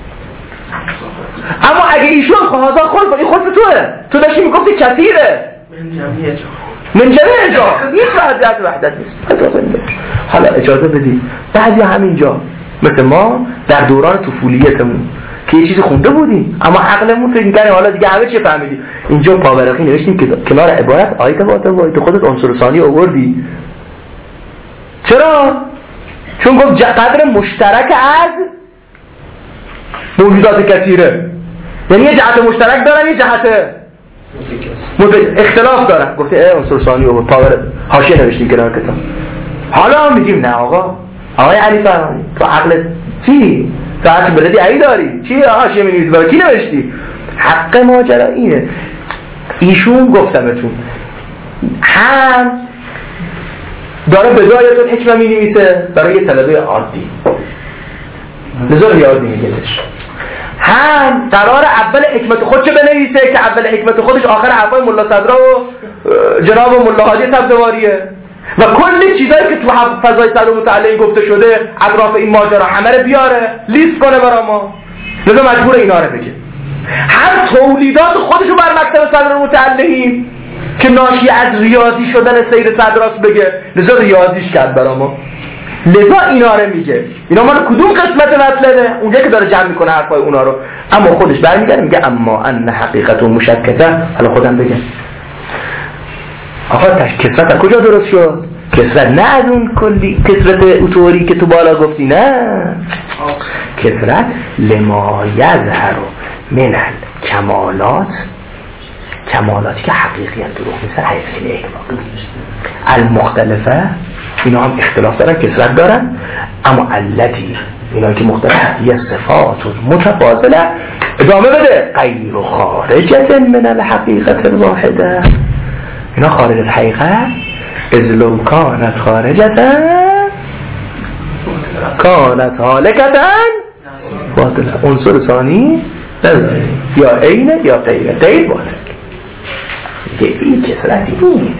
اما اگه ایشون خواهد خلف، این خلف توه، تو داشتی میگفتی کثیره من جمعیه جا من جمعیه جا هیچ وحدت وحدت نیست. حالا اجازه بدید بعضی همینجا مثل ما در دوران طفولیتمون که یه چیزی خونده بودیم اما عقلمون فکر می‌کنه حالا دیگه همه چی فهمیدیم. اینجا پاورقی نوشتیم که کنار عبارت آیت واته وای تو خودت عنصر ثانی آوردی. چرا؟ چون گفت قدر مشترک از موجودات کثیره، یعنی یه جهت مشترک دارن یه جهت اختلاف دارن. گفت اه عنصر ثانی آورد، پاور حاشیه نوشتیم کنار کتاب. حالا میگیم نه آقا آقای علی فرمانی تو عقلت چی؟ تو هرچی بلدی ای داری چی حاشیه می‌نویسی برای کی نوشتی؟ حق ماجرا اینه. ایشون گفتمتون هم داره بدایتون حکمه می‌نویسه برای یه طلبه عادی، لذا ریاضی میگهش، هم قرار اول حکمت خودشو بنویسه که اول حکمت خودش آخر حرفای ملا صدرا و جناب ملا حاجی تبزواریه و کلی چیزایی که تو فضای صدر متعلقی گفته شده اطراف این ماجرا همه رو بیاره لیست کنه برای ما، لذا مجبور اینا رو بگه. هم تولیدات خودشو بر مکتب صدر متعلقی که ناشی از ریاضی شدن سیر صدراست بگه، لذا ریاضیش کرد برای ما، لذا اینا رو میگه. اینا مال کدوم قسمت مطلبه؟ اونجا که داره جمع میکنه حرفای اونا رو، اما خودش برمیگره میگه اما ان حقیقت مشککه. حالا خودم بگم آقا تش کسرت از کجا درست شد؟ کسرت نه از اون کلی کسرت اتوری که تو بالا گفتی، نه کسرت لما یظهر من الکمالات، کمالاتی که حقیقی هم دروغ نیستن، حقیقی احتمال المختلفه، اینا هم اختلاف دارن کسرت دارن، اما علتی اینا که مختلف یه صفات متفاضله. ادامه بده غیر و خارجت من الحقیقت الواحده، اینا خارج از حقیقت از لو کانت خارجتا کانت حالکتا باطلا. عنصر ثانی نداره، یا اینه یا غیره، غیر باطل. این کسرتی اینه.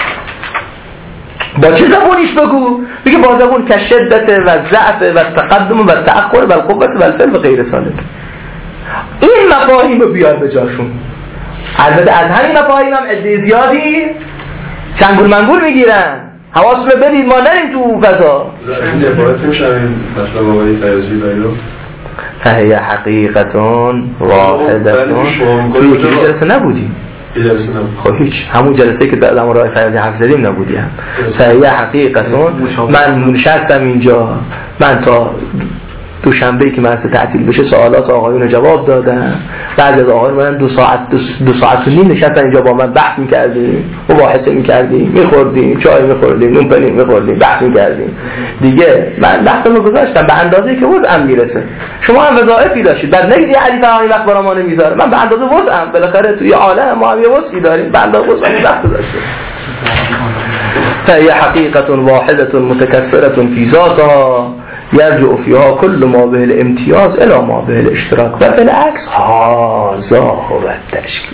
با چه زبونیش بگو؟ بگه با زبون که شدت و ضعف و تقدم و تأخر و القوت و الفعل و غیر سالک. این مفاهیم رو بیار به جاشون. البته از همین مفاهیم هم عده زیادی چنگول منگول میگیرن. حواس رو بدید ما نریم تو فضا. این عبارت میشه این مطلب آقای فیاضی داریم فهی حقیقتون واحدتون. توی یکی جلسه نبودیم؟ خب هیچ، همون جلسه که در زمان رای فیاضی حرف زدیم نبودیم. فهی حقیقتون من نشستم اینجا، من تا دوشنبه که مدرسه تعطیل بشه سوالات آقایون جواب دادن. بعضی از آقایون من دو ساعت دو, دو ساعت و نیم نشستن اینجا با من بحث می‌کردیم، مباحثه می‌کردیم، می‌خوردیم، چای می‌خوردیم، نون پنیر می‌خوردیم، بحث می‌کردیم. دیگه من وقتمو گذاشتم به اندازه‌ای که وضعم میرسه. شما هم وظایفی داشتید. بعد نگید علی فراهانی وقت برای ما نمیذاره. من به اندازه وضعم بالاخره توی عالم ما هم یه وضعی داریم. به اندازه وضعم وقت داشتیم. فهي حقيقة واحدة متكثرة في ذاتها يرجع فيها كل ما به الامتياز إلى ما به الاشتراك و بالعكس هذا هو التشکیل.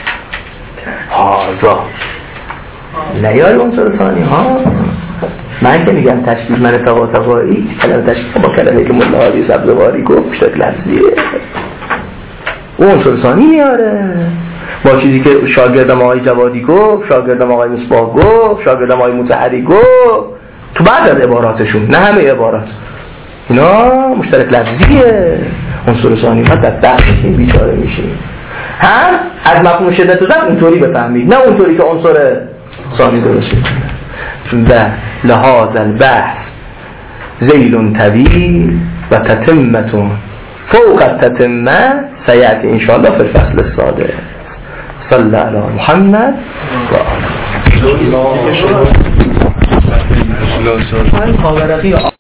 هذا نیاری عنصر ثانی ها. من که میگم تشکیل من تقاطعی کلمه تشکیل با کلمه که ملا حاجی سبزواری گفت شکل لفظیه اون عنصر ثانی میاره با چیزی که شاگردم آقای جوادی گفت، شاگردم آقای مصباح گفت، شاگردم آقای مطهری گفت تو بعد از عباراتشون، نه همه عبارات اینا مشترک لفظیه. عنصر ثانی ما بدبخت میشیم، بیچاره میشیم. هم از مفهوم شدت و ضعف اونطوری بفهمید، نه اونطوری که عنصر ثانی درست و لحاظ البحث ذیل طویل و تتمة فوق التتمة سیأتی انشاءالله فی الفصل السادس. صلی علی محمد و آله.